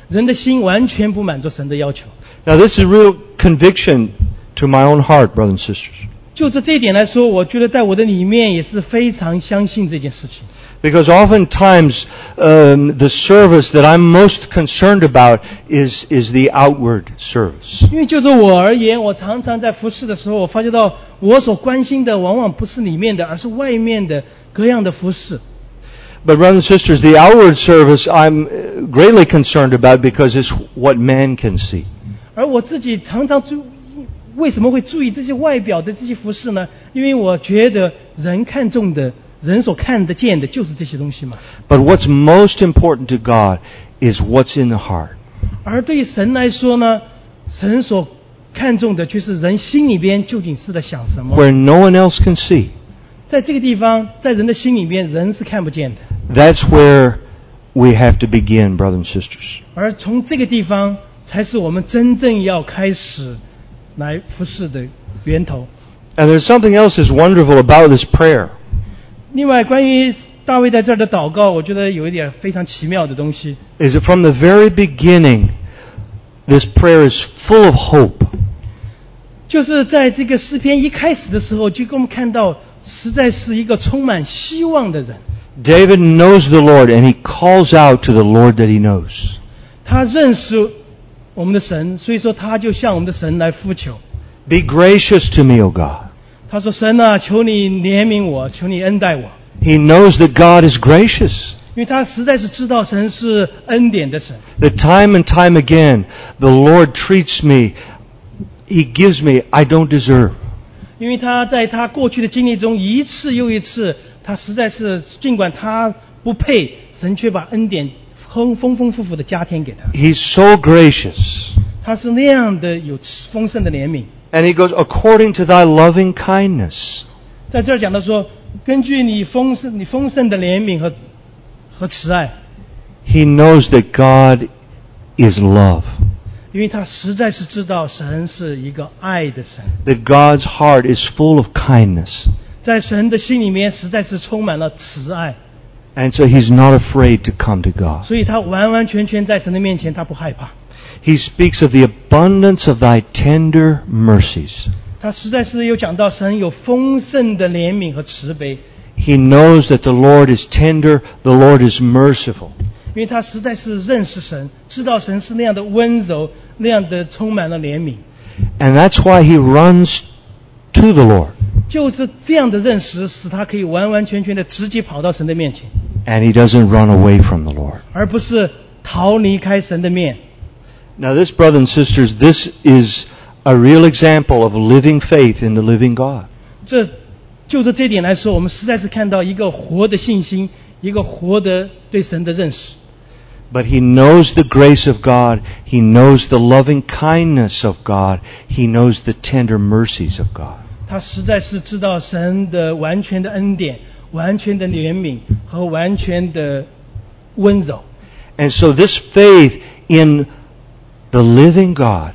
人的心完全不满足神的要求。 Now this is real conviction to my own heart, brothers and sisters. 就着这一点来说，我觉得在我的里面也是非常相信这件事情。 Because oftentimes um, the service that I'm most concerned about is, is the outward service. 因为就着我而言，我常常在服侍的时候，我发觉到我所关心的往往不是里面的，而是外面的各样的服侍。 But brothers and sisters, the outward service I'm greatly concerned about because it's what man can see. 而我自己常常注意，为什么会注意这些外表的这些服饰呢？因为我觉得人看重的，人所看得见的就是这些东西嘛。 But what's most important to God is what's in the heart. 而对于神来说呢，神所看重的却是人心里边究竟是在想什么。 Where no one else can see. 在这个地方，在人的心里边，人是看不见的。 That's where we have to begin, brothers and sisters. 而从这个地方，才是我们真正要开始来服侍的源头。 And there's something else that's wonderful about this prayer. 另外，关于大卫在这儿的祷告，我觉得有一点非常奇妙的东西。 Is that from the very beginning, this prayer is full of hope. 就是在这个诗篇一开始的时候，就给我们看到，实在是一个充满希望的人。 David knows the Lord and he calls out to the Lord that he knows. 他认识我们的神，所以说他就向我们的神来呼求。 Be gracious to me, O God. 他说：“神啊，求你怜悯我，求你恩待我。” He knows that God is gracious. 因为他实在是知道神是恩典的神。 That time and time again, the Lord treats me, He gives me, I don't deserve. 因为他在他过去的经历中一次又一次，他实在是尽管他不配，神却把恩典丰丰丰富富的加添给他。 He's so gracious. 他是那样的有丰盛的怜悯。 And he goes, according to thy loving kindness. 在这儿讲到说，根据你丰盛、你丰盛的怜悯和和慈爱， He knows that God is love. 因为他实在是知道神是一个爱的神， That God's heart is full of kindness. 在神的心里面实在是充满了慈爱， And so he's not afraid to come to God. 所以他完完全全在神的面前，他不害怕。 He speaks of the abundance of thy tender mercies. 他实在是有讲到神有丰盛的怜悯和慈悲， He knows that the Lord is tender, the Lord is merciful. 因为他实在是认识神，知道神是那样的温柔，那样的充满了怜悯。 And that's why he runs to the Lord. 就是这样的认识，使他可以完完全全的直接跑到神的面前， And he doesn't run away from the Lord. 而不是逃离开神的面。 Now this, brothers and sisters, this is a real example of living faith in the living God. 这就着这点来说，我们实在是看到一个活的信心，一个活的对神的认识。 But he knows the grace of God. He knows the loving kindness of God. He knows the tender mercies of God. 他实在是知道神的完全的恩典、完全的怜悯和完全的温柔。 And so this faith in the living God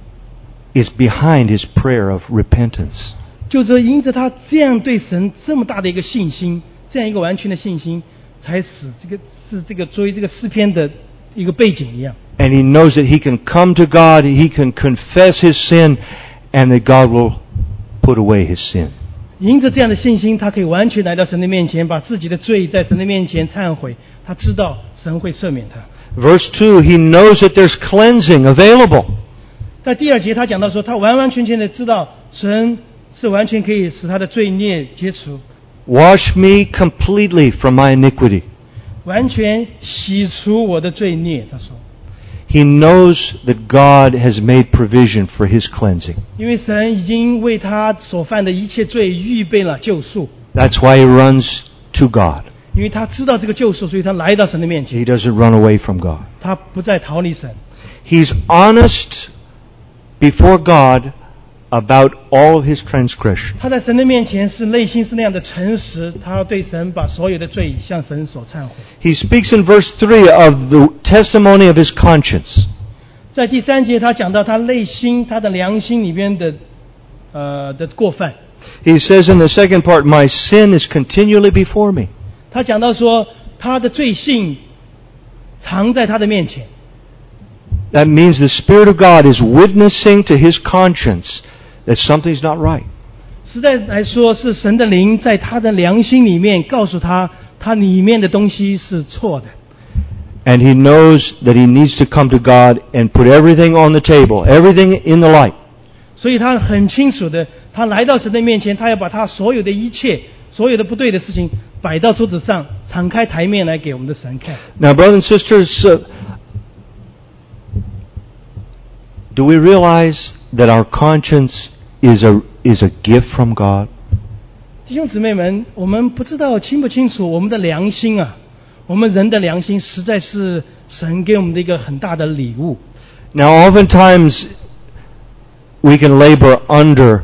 is behind his prayer of repentance. 就这因着他这样对神这么大的一个信心，这样一个完全的信心，才使这个是这个作为这个诗篇的一个背景一样。 And he knows that he can come to God, he can confess his sin, and that God will put away his sin. 因着这样的信心，他可以完全来到神的面前，把自己的罪在神的面前忏悔。他知道神会赦免他。 Verse two, he knows that there's cleansing available. 在第二节他讲到说，他完完全全的知道神是完全可以使他的罪孽解除， Wash me completely from my iniquity. 完全洗除我的罪孽。他说， He knows that God has made provision for his cleansing. 因为神已经为他所犯的一切罪预备了救赎， That's why he runs to God. 因为他知道这个救赎，所以他来到神的面前， He doesn't run away from God. 他不再逃离神。 He's honest before God about all of his transgression. 他在神的面前是内心是那样的诚实，他要对神把所有的罪向神所忏悔。 He speaks in verse three of the testimony of his conscience. 在第三节他讲到他内心他的良心里边的呃的过犯。 He says in the second part, my sin is continually before me. 他讲到说他的罪性藏在他的面前。 That means the Spirit of God is witnessing to his conscience that something's not right. 实在来说，是神的灵在他的良心里面告诉他，他里面的东西是错的。 And he knows that he needs to come to God and put everything on the table, everything in the light. 所以他很清楚的，他来到神的面前，他要把他所有的一切、所有的不对的事情摆到桌子上，敞开台面来给我们的神看。 Now, brothers and sisters, uh, do we realize that our conscience is a is a gift from God? 弟兄姊妹们，我们不知道清不清楚，我们的良心啊，我们人的良心实在是神给我们的一个很大的礼物。 Now, oftentimes we can labor under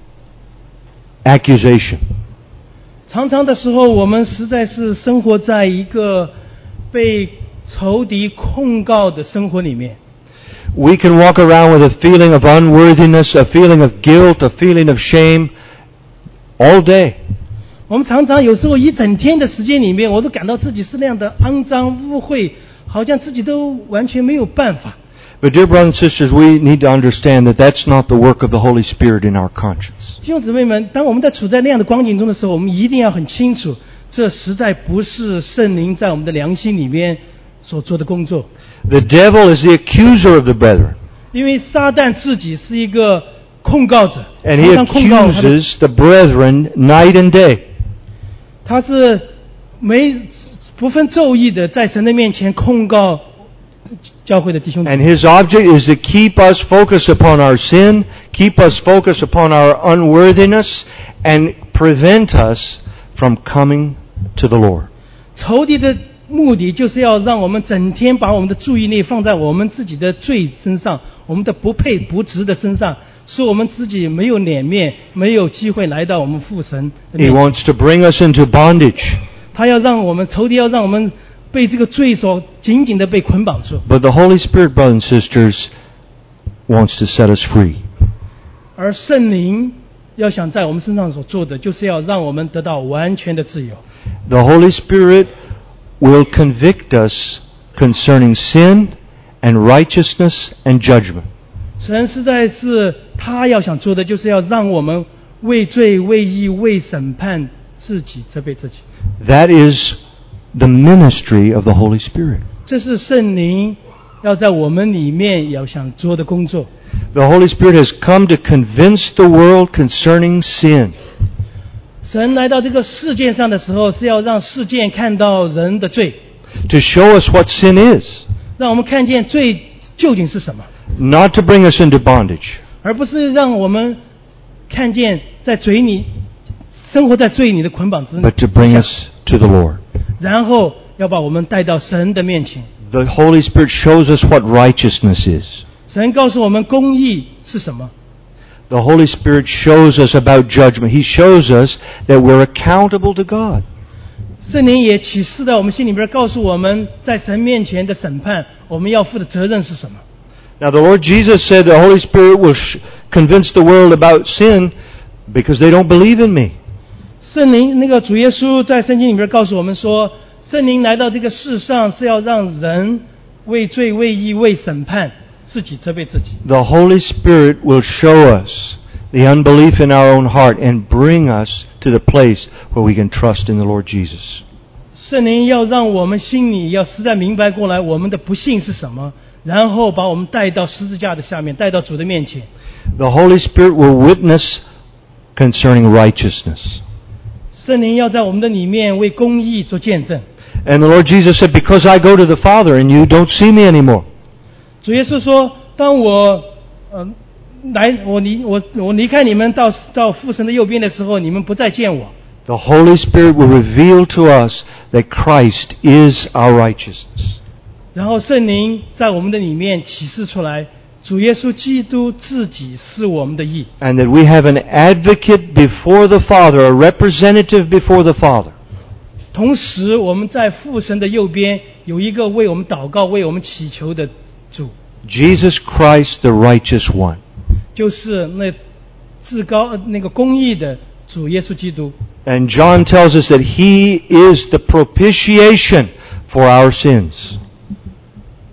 accusation. 常常的时候，我们实在是生活在一个被仇敌控告的生活里面。 We can walk around with a feeling of unworthiness, a feeling of guilt, a feeling of shame all day. 我们常常有时候一整天的时间里面，我都感到自己是那样的肮脏污秽，好像自己都完全没有办法。 But dear brothers and sisters, we need to understand that that's not the work of the Holy Spirit in our conscience. 弟兄姊妹们，当我们在处在那样的光景中的时候，我们一定要很清楚，这实在不是圣灵在我们的良心里面所做的工作。 The devil is the accuser of the brethren. 因为撒旦自己是一个控告者， And he 常常控告他的， accuses the brethren night and day. 他是没不分昼夜的在神的面前控告教会的弟兄姊 And 妹。 his object is to keep us focused upon our sin, keep us focused upon our unworthiness, and prevent us from coming to the Lord. 仇敌的目的就是要让我们整天把我们的注意力放在我们自己的罪身上，我们的不配不值的身上，使我们自己没有脸面，没有机会来到我们父神的 He 面前。 wants to bring us into bondage. 他要让我们仇敌要让我们被这个罪所紧紧的被捆绑住， But the Holy Spirit, brothers and sisters, wants to set us free. 而圣灵要想在我们身上所做的，就是要让我们得到完全的自由。 The Holy Spirit will convict us concerning sin and righteousness and judgment. 神实在是他要想做的，就是要让我们为罪、为义、为审判自己责备自己。 That is the ministry of the Holy Spirit. 这是圣灵要在我们里面要想做的工作。 The Holy Spirit has come to convince the world concerning sin. 神来到这个世界上的时候，是要让世界看到人的罪， To show us what sin is, 让我们看见罪究竟是什么， not to bring us into bondage. 而不是让我们看见在罪里生活在罪里的捆绑之内， But to bring us to the Lord. 然后要把我们带到神的面前。 The Holy Spirit shows us what righteousness is. 神告诉我们公义是什么， The Holy Spirit shows us about judgment. He shows us that we're accountable to God. 圣灵也启示在我们心里边，告诉我们在神面前的审判，我们要负的责任是什么。 Now the Lord Jesus said the Holy Spirit will sh- convince the world about sin because they don't believe in me. 圣灵那个主耶稣在圣经里边告诉我们说，圣灵来到这个世上是要让人为罪、为义、为审判自己责备自己。 The Holy Spirit will show us the unbelief in our own heart and bring us to the place where we can trust in the Lord Jesus. 圣灵要让我们心里要实在明白过来，我们的不幸是什么，然后把我们带到十字架的下面，带到主的面前。 The Holy Spirit will witness concerning righteousness. 圣灵要在我们的里面为公义做见证。 And the Lord Jesus said, because I go to the Father and you don't see me anymore. 主耶稣说，当我呃来我离我我离开你们到到父神的右边的时候，你们不再见我。 The Holy Spirit will reveal to us that Christ is our righteousness. 然后圣灵在我们的里面启示出来，主耶稣基督自己是我们的义。 And that we have an advocate before the Father, a representative before the Father. 同时，我们在父神的右边有一个为我们祷告、为我们祈求的主， Jesus Christ, the righteous one. 就是那至高呃那个公义的主耶稣基督。 And John tells us that He is the propitiation for our sins.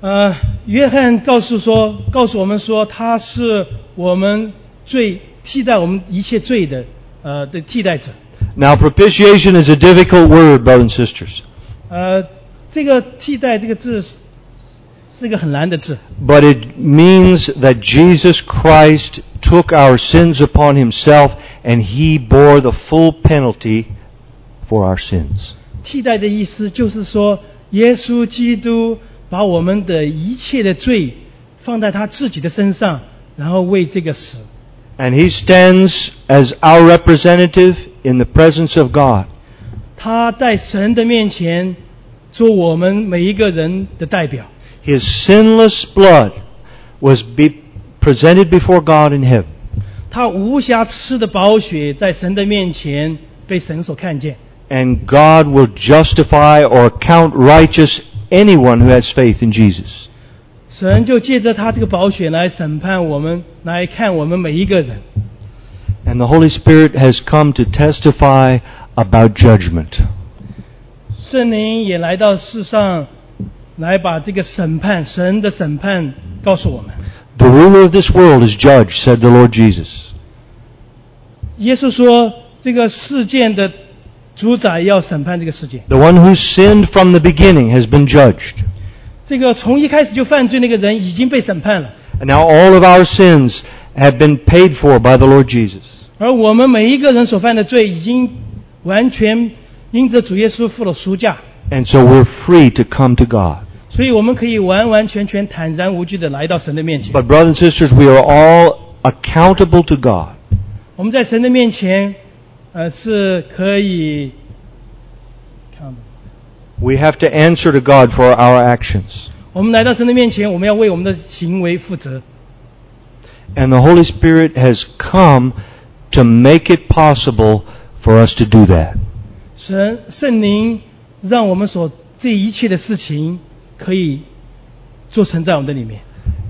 呃，约翰告诉说，告诉我们说，他是我们罪替代我们一切罪的呃的替代者。 Now, propitiation is a difficult word, brothers and sisters. 呃，这个替代这个字是是一个很难的字。 But it means that Jesus Christ took our sins upon himself and he bore the full penalty for our sins. 替代的意思就是说，耶稣基督把我们的一切的罪放在他自己的身上，然后为这个死。 And he stands as our representative in the presence of God. 他在神的面前做我们每一个人的代表。 His sinless blood was be presented before God in heaven. 他无瑕疵的宝血在神的面前被神所看见。 And God will justify or count righteous anyone who has faith in Jesus. 神就借着他这个宝血来审判我们，来看我们每一个人。 And the Holy Spirit has come to testify about judgment. 圣灵也来到世上，来把这个审判，神的审判告诉我们。 The ruler of this world is judged, said the Lord Jesus. 耶稣说，这个世界的主宰要审判这个世界。 The one who sinned from the beginning has been judged. 这个从一开始就犯罪那个人已经被审判了。 And now all of our sins have been paid for by the Lord Jesus. 而我们每一个人所犯的罪已经完全因着主耶稣付了赎价。 And so we're free to come to God. 所以我们可以完完全全坦然无惧地来到神的面前。 But brothers and sisters, we are all accountable to God. 我们在神的面前，呃，是可以看的。 We have to answer to God for our actions. 我们来到神的面前，我们要为我们的行为负责。 And the Holy Spirit has come to make it possible for us to do that. 神圣灵让我们所这一切的事情可以做成在我们的里面。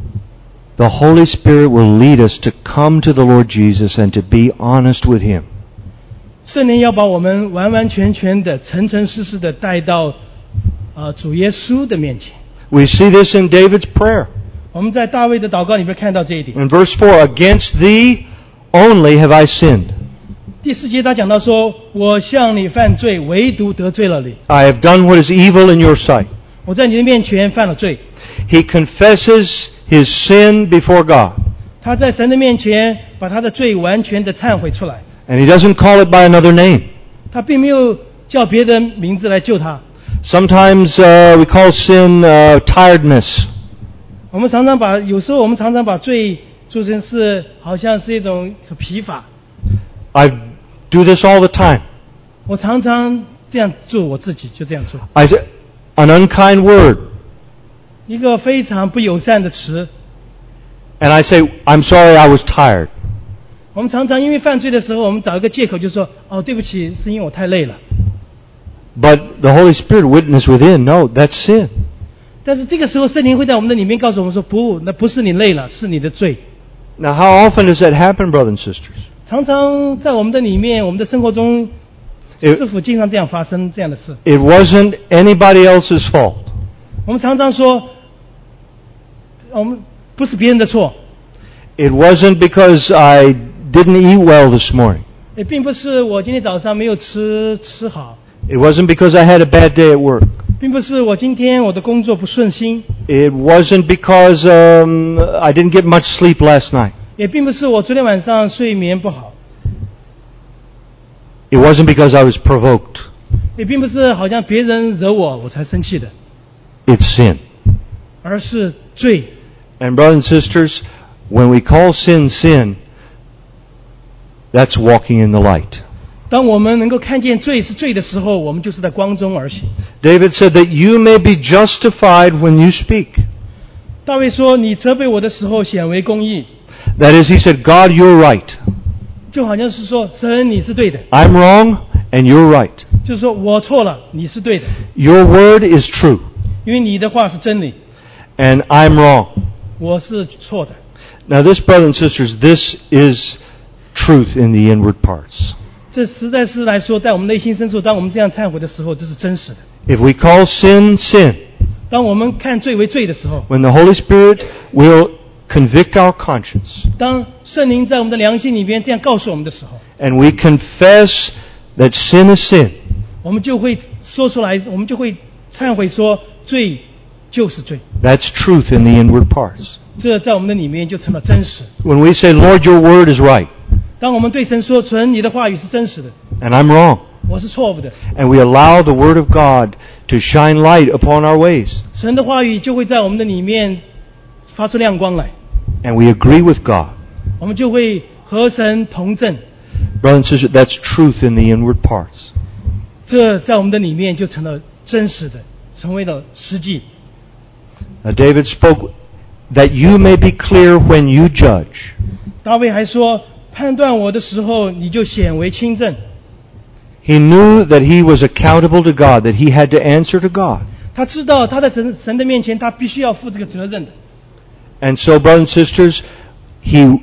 The Holy Spirit will lead us to come to the Lord Jesus and to be honest with Him. 圣灵要把我们完完全全的、诚诚实实的带到呃主耶稣的面前。 We see this in David's prayer. 我们在大卫的祷告里面看到这一点。 In verse four, against Thee only have I sinned. 第四节他讲到说，我向你犯罪，唯独得罪了你。 I have done what is evil in your sight. 我在你的面前犯了罪。 He confesses his sin before God. 他在神的面前把他的罪完全的忏悔出来。 And he doesn't call it by another name. 他并没有叫别的名字来救他。 Sometimes uh, we call sin uh, tiredness. 我们常常把，有时候我们常常把罪做成是好像是一种疲乏。 I do this all the time. 我常常这样做，我自己就这样做。 I say an unkind word. 一个非常不友善的词。 And I say, I'm sorry, I was tired. 我们常常因为犯罪的时候，我们找一个借口，就说哦，对不起，是因为我太累了。 But the Holy Spirit witness within, no, that's sin. 但是这个时候，圣灵会在我们的里面告诉我们说，不，那不是你累了，是你的罪。 Now, how often does that happen, brothers and sisters? 常常在我们的里面，我们的生活中，是否经常这样发生这样的事？ It wasn't anybody else's fault. 我们常常说，我们不是别人的错。 It wasn't because I didn't eat well this morning. 也并不是我今天早上没有吃吃好， It wasn't because I had a bad day at work. 并不是我今天我的工作不顺心， It wasn't because um, I didn't get much sleep last night. 也并不是我昨天晚上睡眠不好， It wasn't because I was provoked. 也并不是好像别人惹我我才生气的， It's sin. 而是罪。 And brothers and sisters, when we call sin sin, that's walking in the light. 当我们能够看见罪是罪的时候，我们就是在光中而行。 David said that you may be justified when you speak. 大卫说：“你责备我的时候显为公义。” That is, he said, God, you're right. 就好像是说，神你是对的， I'm wrong and you're right. 就是说我错了，你是对的， Your word is true 因为你的话是真理， and I'm wrong. 我是错的。 Now this, brothers and sisters, this is truth in the inward parts. 这实在是来说，在我们内心深处，当我们这样忏悔的时候，这是真实的。 If we call sin sin, 当我们看罪为罪的时候， when the Holy Spirit will convict our conscience, 当圣灵在我们的良心里边这样告诉我们的时候， and we confess that sin is sin, 我们就会说出来，我们就会忏悔说罪就是罪， that's truth in the inward parts. 这在我们的里面就成了真实。 When we say, Lord, your word is right, 当我们对神说，神你的话语是真实的， and I'm wrong, 我是错误的， and we allow the word of God to shine light upon our ways, 神的话语就会在我们的里面发出亮光来， and we agree with God. 我们就会和神同正， Brothers and sisters, that's truth in the inward parts. 这在我们的里面就成了真实的，成为了实际。 Now, David spoke that you may be clear when you judge. 大卫还说，判断我的时候，你就显为清正。 He knew that he was accountable to God, that he had to answer to God. 他知道他在神神的面前，他必须要负这个责任的。 And so, brothers and sisters, he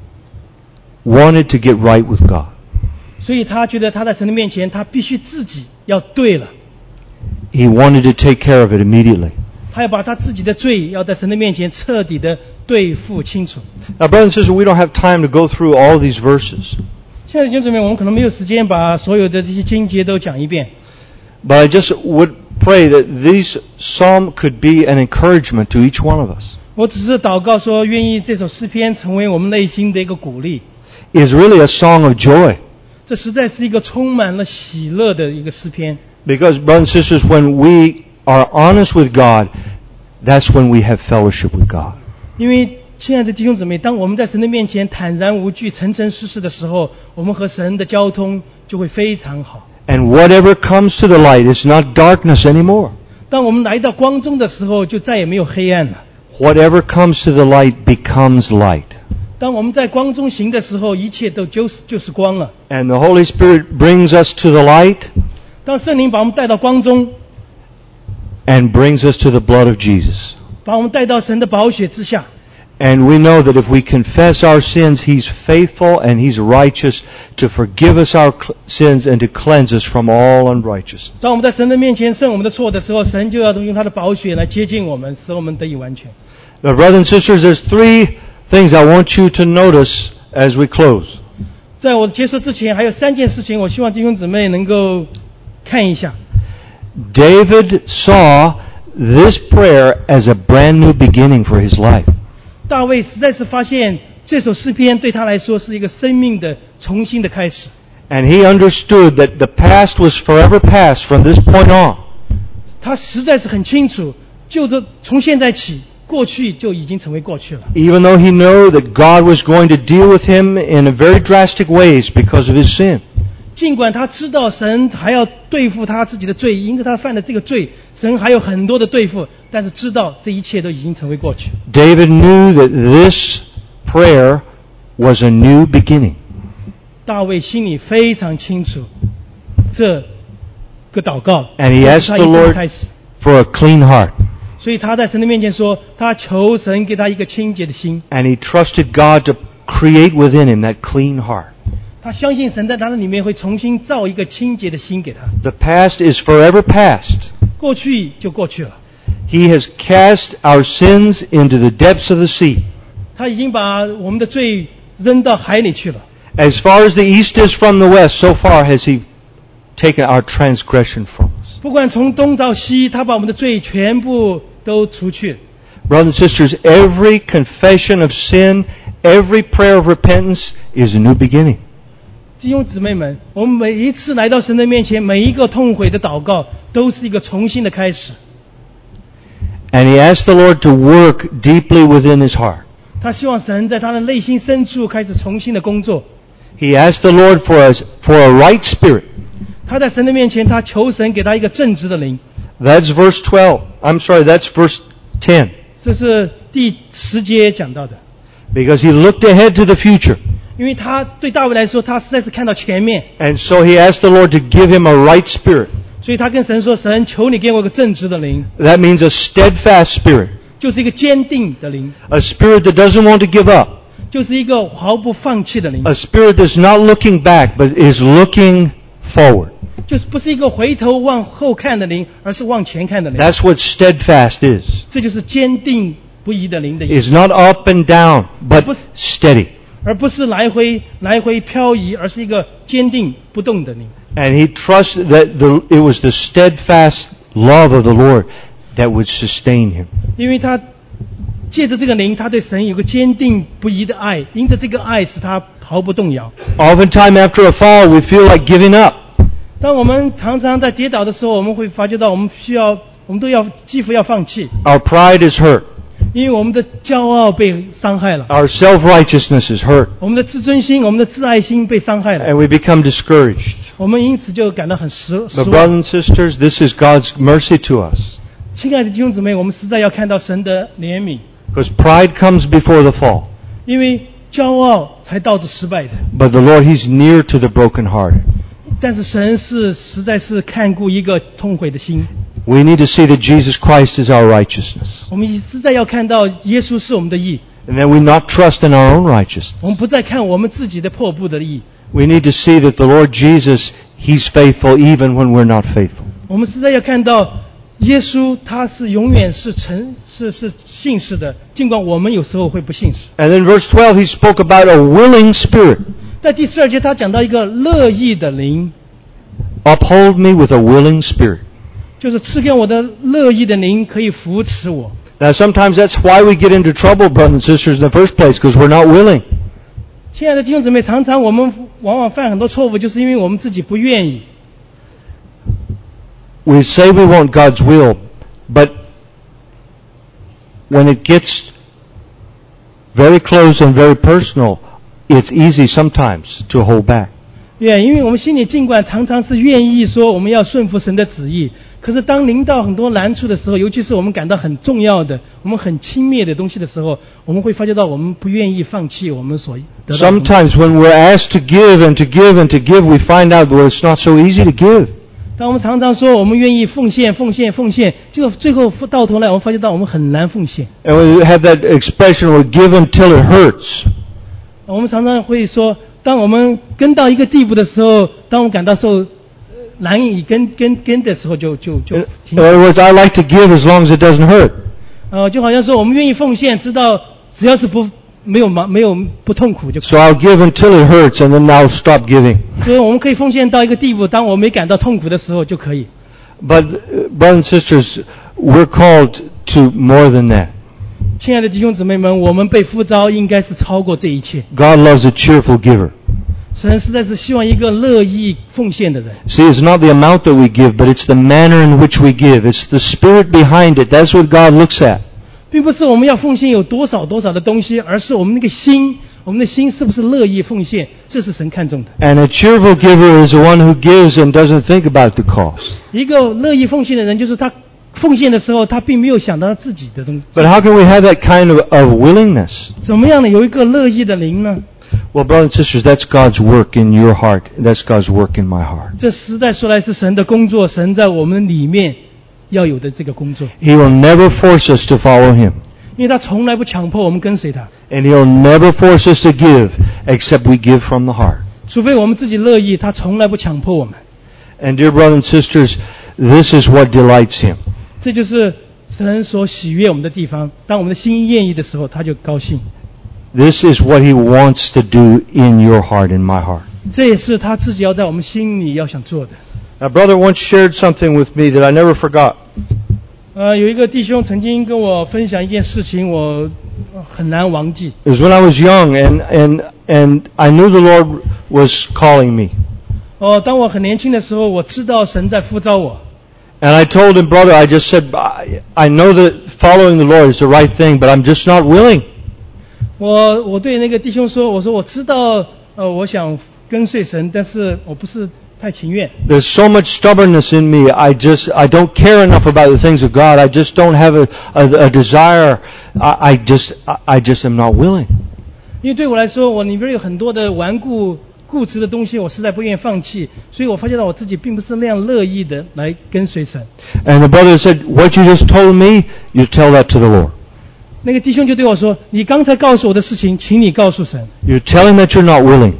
wanted to get right with God. 所以他觉得他在神的面前，他必须自己要对了， He wanted to take care of it immediately. 他要把他自己的罪要在神的面前彻底的对付清楚。 Now, brothers and sisters, we don't have time to go through all these verses. 现在弟兄姊妹，我们可能没有时间把所有的这些经节都讲一遍， But I just would pray that this psalm could be an encouragement to each one of us. 我只是祷告说，愿意这首诗篇成为我们内心的一个鼓励。 It is really a song of joy. 这实在是一个充满了喜乐的一个诗篇。 Because, brothers and sisters, when we are honest with God, that's when we have fellowship with God. 因为亲爱的弟兄姊妹，当我们在神的面前坦然无惧、诚诚实实的时候，我们和神的交通就会非常好。 And whatever comes to the light is not darkness anymore. 当我们来到光中的时候，就再也没有黑暗了。 Whatever comes to the light becomes light. 当我们在光中行的时候，一切都就是就是光了。 And the Holy Spirit brings us to the light 当圣灵把我们带到光中， and brings us to the blood of Jesus. 把我们带到神的宝血之下， And we know that if we confess our sins, He's faithful and He's righteous to forgive us our cl- sins and to cleanse us from all unrighteousness. 当我们在神的面前认我们的错的时候，神就要用他的宝血来接近我们，使我们得以完全。 Now, brothers and sisters, there's three things I want you to notice as we close. 在我结束之前，还有三件事情，我希望弟兄姊妹能够看一下。 David saw this prayer as a brand new beginning for his life. 大卫实在是发现这首诗篇对他来说是一个生命的重新的开始。 And he understood that the past was forever past from this point on. 他实在是很清楚，就这从现在起，过去就已经成为过去了。 Even though he knew that God was going to deal with him in a very drastic ways because of his sin. 尽管他知道神还要对付他自己的罪，因着他犯的这个罪，神还有很多的对付，但是知道这一切都已经成为过去。 David knew that this prayer was a new beginning. 大卫心里非常清楚，这个祷告 And he 是 asked 他 the 一生的 Lord 开始。 for a clean heart. 所以他在神的面前说，他求神给他一个清洁的心， And he trusted God to create within him that clean heart. 他相信神在他的里面会重新造一个清洁的心给他。 The past is forever past. 过去就过去了， He has cast our sins into the depths of the sea. 他已经把我们的罪扔到海里去了。 As far as the east is from the west, so far has he taken our transgression from us. 不管从东到西，他把我们的罪全部都除去。 Brothers and sisters, every confession of sin, every prayer of repentance is a new beginning. 弟兄姊妹们，我们每一次来到神的面前，每一个痛悔的祷告，都是一个重新的开始。 And he asked the Lord to work deeply within his heart. 他希望神在他的内心深处开始重新的工作。 He asked the Lord for a, for a right spirit. 他在神的面前，他求神给他一个正直的灵。 That's verse twelve. I'm sorry, that's verse ten. 这是第十节讲到的。 Because he looked ahead to the future. 因为他对大卫来说，他实在是看到前面， And so he asked the Lord to give him a right spirit. 所以他跟神说：“神，求你给我一个正直的灵， That means a steadfast spirit. 就是一个坚定的灵， A spirit that doesn't want to give up. 就是一个毫不放弃的灵， A spirit that's not looking back, but is looking forward. 就是不是一个回头往后看的灵，而是往前看的灵。 That's what steadfast is. 这就是坚定不移的灵的意 It's 思， not up and down, but steady. 而不是来回来回漂移，而是一个坚定不动的灵。 And he trusted that the, it was the steadfast love of the Lord that would sustain him. 因为他借着这个灵，他对神有个坚定不移的爱，因着这个爱使他毫不动摇。 Oftentimes after a fall, we feel like giving up. 当我们常常在跌倒的时候，我们会发觉到我们需要，我们都要几乎要放弃， Our pride is hurt. 因为我们的骄傲被伤害了， Our self-righteousness is hurt. 我们的自尊心、我们的自爱心被伤害了， And we become discouraged. 我们因此就感到很失失 But 望。 brothers and sisters, this is God's mercy to us. 亲爱的弟兄姊妹，我们实在要看到神的怜悯， Because pride comes before the fall. 因为骄傲才导致失败的。 But the Lord, He's near to the brokenhearted. 但是神是实在是看顾一个痛悔的心。 We need to see that Jesus Christ is our righteousness. 我们实在要看到耶稣是我们的义， And that we not trust in our own righteousness. 我们不再看我们自己的破布的义。 We need to see that the Lord Jesus, He's faithful even when we're not faithful. 我们实在要看到耶稣他是永远是诚是是信实的，尽管我们有时候会不信实。 And then verse twelve, He spoke about a willing spirit. 在第十二节他讲到一个乐意的灵， Uphold me with a willing spirit. 就是赐给我的乐意的灵可以扶持我。 Now sometimes that's why we get into trouble, brothers and sisters, in the first place, because we're not willing. 亲爱的弟兄姊妹，常常我们往往犯很多错误，就是因为我们自己不愿意。 We say we want God's will, but when it gets very close and very personal, it's easy sometimes to hold back. 对，因为我们心里尽管常常是愿意说我们要顺服神的旨意，可是当临到很多难处的时候，尤其是我们感到很重要的、我们很轻蔑的东西的时候，我们会发觉到我们不愿意放弃我们所得到的东西。 Sometimes when we're asked to give and to give and to give, we find out that it's not so easy to give. 当我们常常说我们愿意奉献、奉献、奉献，结果最后到头来，我们发觉到我们很难奉献。 And we have that expression, we give until it hurts. 我们常常会说，当我们跟到一个地步的时候，当我们感到受呃难以跟跟跟的时候就，就就就 In 停。 other words, I like to give as long as it doesn't hurt. 呃，就好像说我们愿意奉献，知道只要是不没有麻没有不痛苦就可以。 So I'll give until it hurts and then I'll stop giving. 所以我们可以奉献到一个地步，当我没感到痛苦的时候就可以。 But uh, brothers and sisters, we're called to more than that. 亲爱的弟兄姊妹们，我们被呼召应该是超过这一切。 God loves a cheerful giver. 神实在是希望一个乐意奉献的人。 See, it's not the amount that we give, but it's the manner in which we give. It's the spirit behind it. That's what God looks at. 并不是我们要奉献有多少多少的东西，而是我们那个心，我们的心是不是乐意奉献，这是神看重的。 And a cheerful giver is the one who gives and doesn't think about the cost. 一个乐意奉献的人，就是他奉献的时候，他并没有想到他自己的东西。 But how can we have that kind of, of willingness? 怎么样呢？有一个乐意的灵呢？ Well, brothers and sisters, that's God's work in your heart. That's God's work in my heart. 这实在说来是神的工作，神在我们里面要有的这个工作， He will never force us to follow Him. 因为他从来不强迫我们跟随他， And He'll never force us to give except we give from the heart. 除非我们自己乐意，他从来不强迫我们。 And dear brothers and sisters, this is what delights Him. 这就是神所喜悦我们的地方。当我们的心愿意的时候，他就高兴。 This is what He wants to do in your heart, in my heart. 这也是他自己要在我们心里要想做的。 A brother once shared something with me that I never forgot. 呃，有一个弟兄曾经跟我分享一件事情，我很难忘记。 It was when I was young and, and, and I knew the Lord was calling me. 哦，当我很年轻的时候，我知道神在呼召我。 And I told him, brother, I just said, I, I know that following the Lord is the right thing, but I'm just not willing. 我我对那个弟兄说，我说我知道，呃，我想跟随神，但是我不是太情愿。 There's so much stubbornness in me. I just, I don't care enough about the things of God. I just don't have a, a, a desire. I, I just, I, I just am not willing. 因为对我来说，我里边有很多的顽固、固执的东西，我实在不愿意放弃，所以我发觉到我自己并不是那样乐意的来跟随神。 And the brother said, what you just told me, you tell that to the Lord. 那个弟兄就对我说：“你刚才告诉我的事情，请你告诉神。 You tell Him that you're not willing.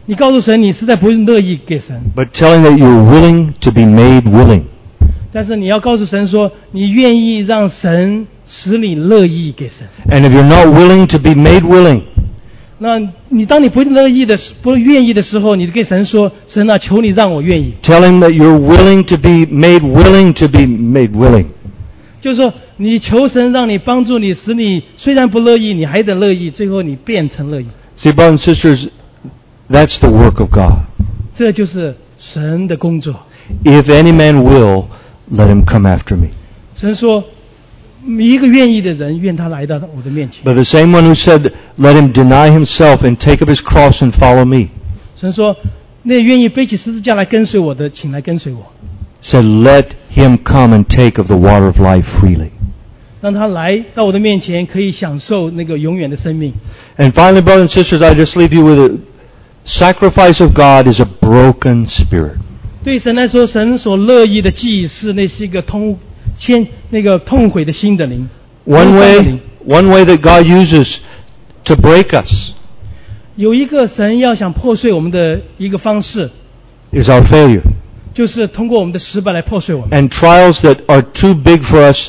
你告诉神你实在不乐意给神， but telling that you're willing to be made willing. 但是你要告诉神说你愿意让神使你乐意给神。 And if you're not willing to be made willing, 那你当你不乐意的不愿意的时候，你跟神说，神啊，求你让我愿意。 tell him that you're willing to be made willing to be made willing. 就是说，你求神让你帮助你，使你虽然不乐意，你还得乐意，最后你变成乐意。 See, brothers and sisters, that's the work of God. 这就是神的工作。 If any man will, let him come after me. 神说，一个愿意的人，愿他来到我的面前。 But the same one who said, let him deny himself and take up his cross and follow me, 神说，那愿意背起十字架来跟随我的，请来跟随我。 said, let him come and take of the water of life freely. 让他来到我的面前，可以享受那个永远的生命。 And finally, brothers and sisters, I just leave you with a sacrifice of God is a broken spirit. 对神来说，神所乐意的祭是那是一个痛牵那个痛悔的心的灵。 One 忧伤的 way, 灵 one way that God uses to break us 有一个神要想破碎我们的一个方式， is our failure 就是通过我们的失败来破碎我们。 and trials that are too big for us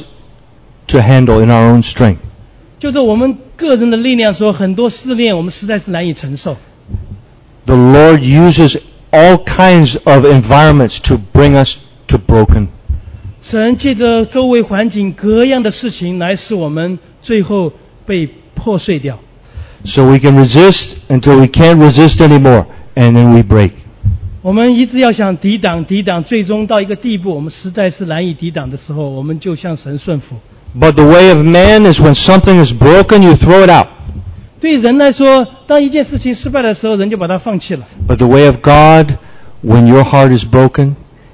to handle in our own strength. 就是我们个人的力量说，很多试炼我们实在是难以承受。 The Lord uses all kinds of environments to bring us to broken. 神借着周围环境各样的事情来使我们最后被破碎掉。 So we can resist until we can't resist anymore, and then we break. 我们一直要想抵挡抵挡，最终到一个地步，我们实在是难以抵挡的时候，我们就向神顺服。 But the way of man is when something is broken, you throw it out. 对人来说，当一件事情失败的时候，人就把它放弃了。 But the way of God, when your heart is broken,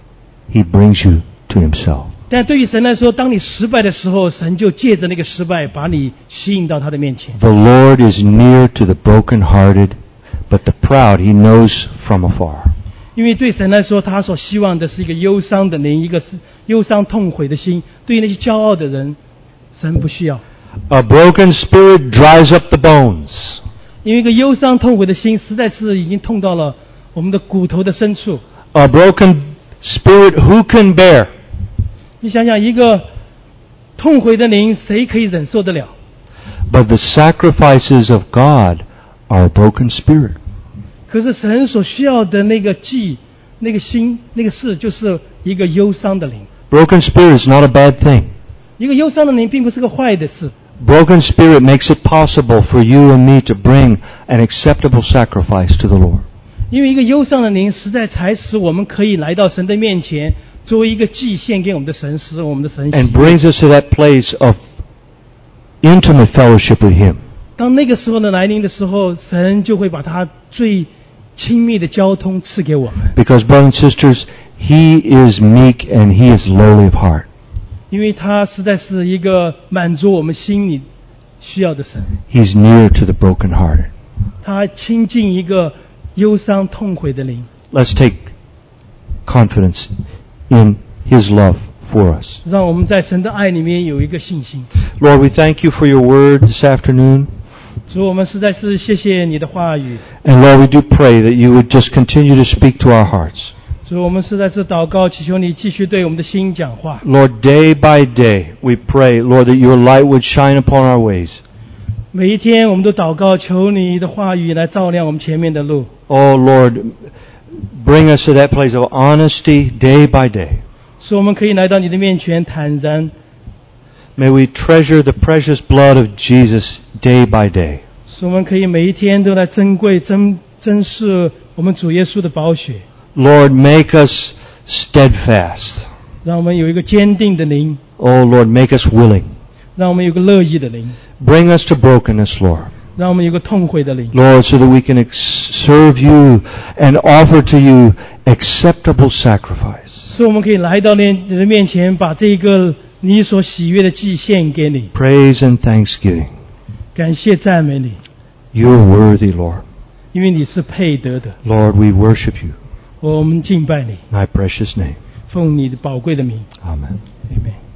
He brings you to Himself. 但对于神来说，当你失败的时候，神就借着那个失败，把你吸引到他的面前。 The Lord is near to the brokenhearted, but the proud He knows from afar. 因为对神来说，他所希望的是一个忧伤的灵，一个是忧伤痛悔的心。对于那些骄傲的人，神不需要。 A broken spirit dries up the bones. 因为一个忧伤痛悔的心，实在是已经痛到了我们的骨头的深处。 A broken spirit, who can bear? 你想想，一个痛悔的灵，谁可以忍受得了？ But the sacrifices of God are a broken spirit. 可是神所需要的那个祭、那个心、那个事，就是一个忧伤的灵。 Broken spirit is not a bad thing. 一个忧伤的灵并不是个坏的事。 Broken spirit makes it possible for you and me to bring an acceptable sacrifice to the Lord. 因为一个忧伤的灵，实在才使我们可以来到神的面前，作为一个祭献给我们的神，使我们的神喜 And 悦。 brings us to that place of intimate fellowship with Him. 当那个时候的来临的时候，神就会把他最亲密的交通赐给我们。 Because, brothers and sisters, He is meek and He is lowly of heart. 因为他实在是一个满足我们心里需要的神， He's near to the brokenhearted. 他亲近一个忧伤痛悔的灵。 Let's take confidence in His love for us. 让我们在神的爱里面有一个信心。 Lord, we thank You for Your word this afternoon. 主，我们实在是谢谢你的话语。 And Lord, we do pray that You would just continue to speak to our hearts. 主，我们实在是祷告，祈求你继续对我们的心讲话。 Lord, day by day, we pray, Lord, that Your light would shine upon our ways. 每一天我们都祷告，求你的话语来照亮我们前面的路。 Oh, Lord, bring us to that place of honesty day by day. 使我们可以来到你的面前坦然。 May we treasure the precious blood of Jesus day by day. 使我们可以每一天都来珍贵、珍珍视我们主耶稣的宝血， Lord, make us steadfast. 让我们有一个坚定的灵， Oh, Lord, make us willing. 让我们有个乐意的灵， Bring us to brokenness, Lord. 让我们有个痛悔的灵， Lord, so that we can ex- serve You and offer to You acceptable sacrifice. 使我们可以来到你的面前，把这个你所喜悦的祭献给你， Praise and thanksgiving. 感谢赞美你， You're worthy, Lord. 因为你是配得的。 Lord, we worship You. 我们敬拜你， In Thy precious name. 奉你的宝贵的名 Amen. ，Amen。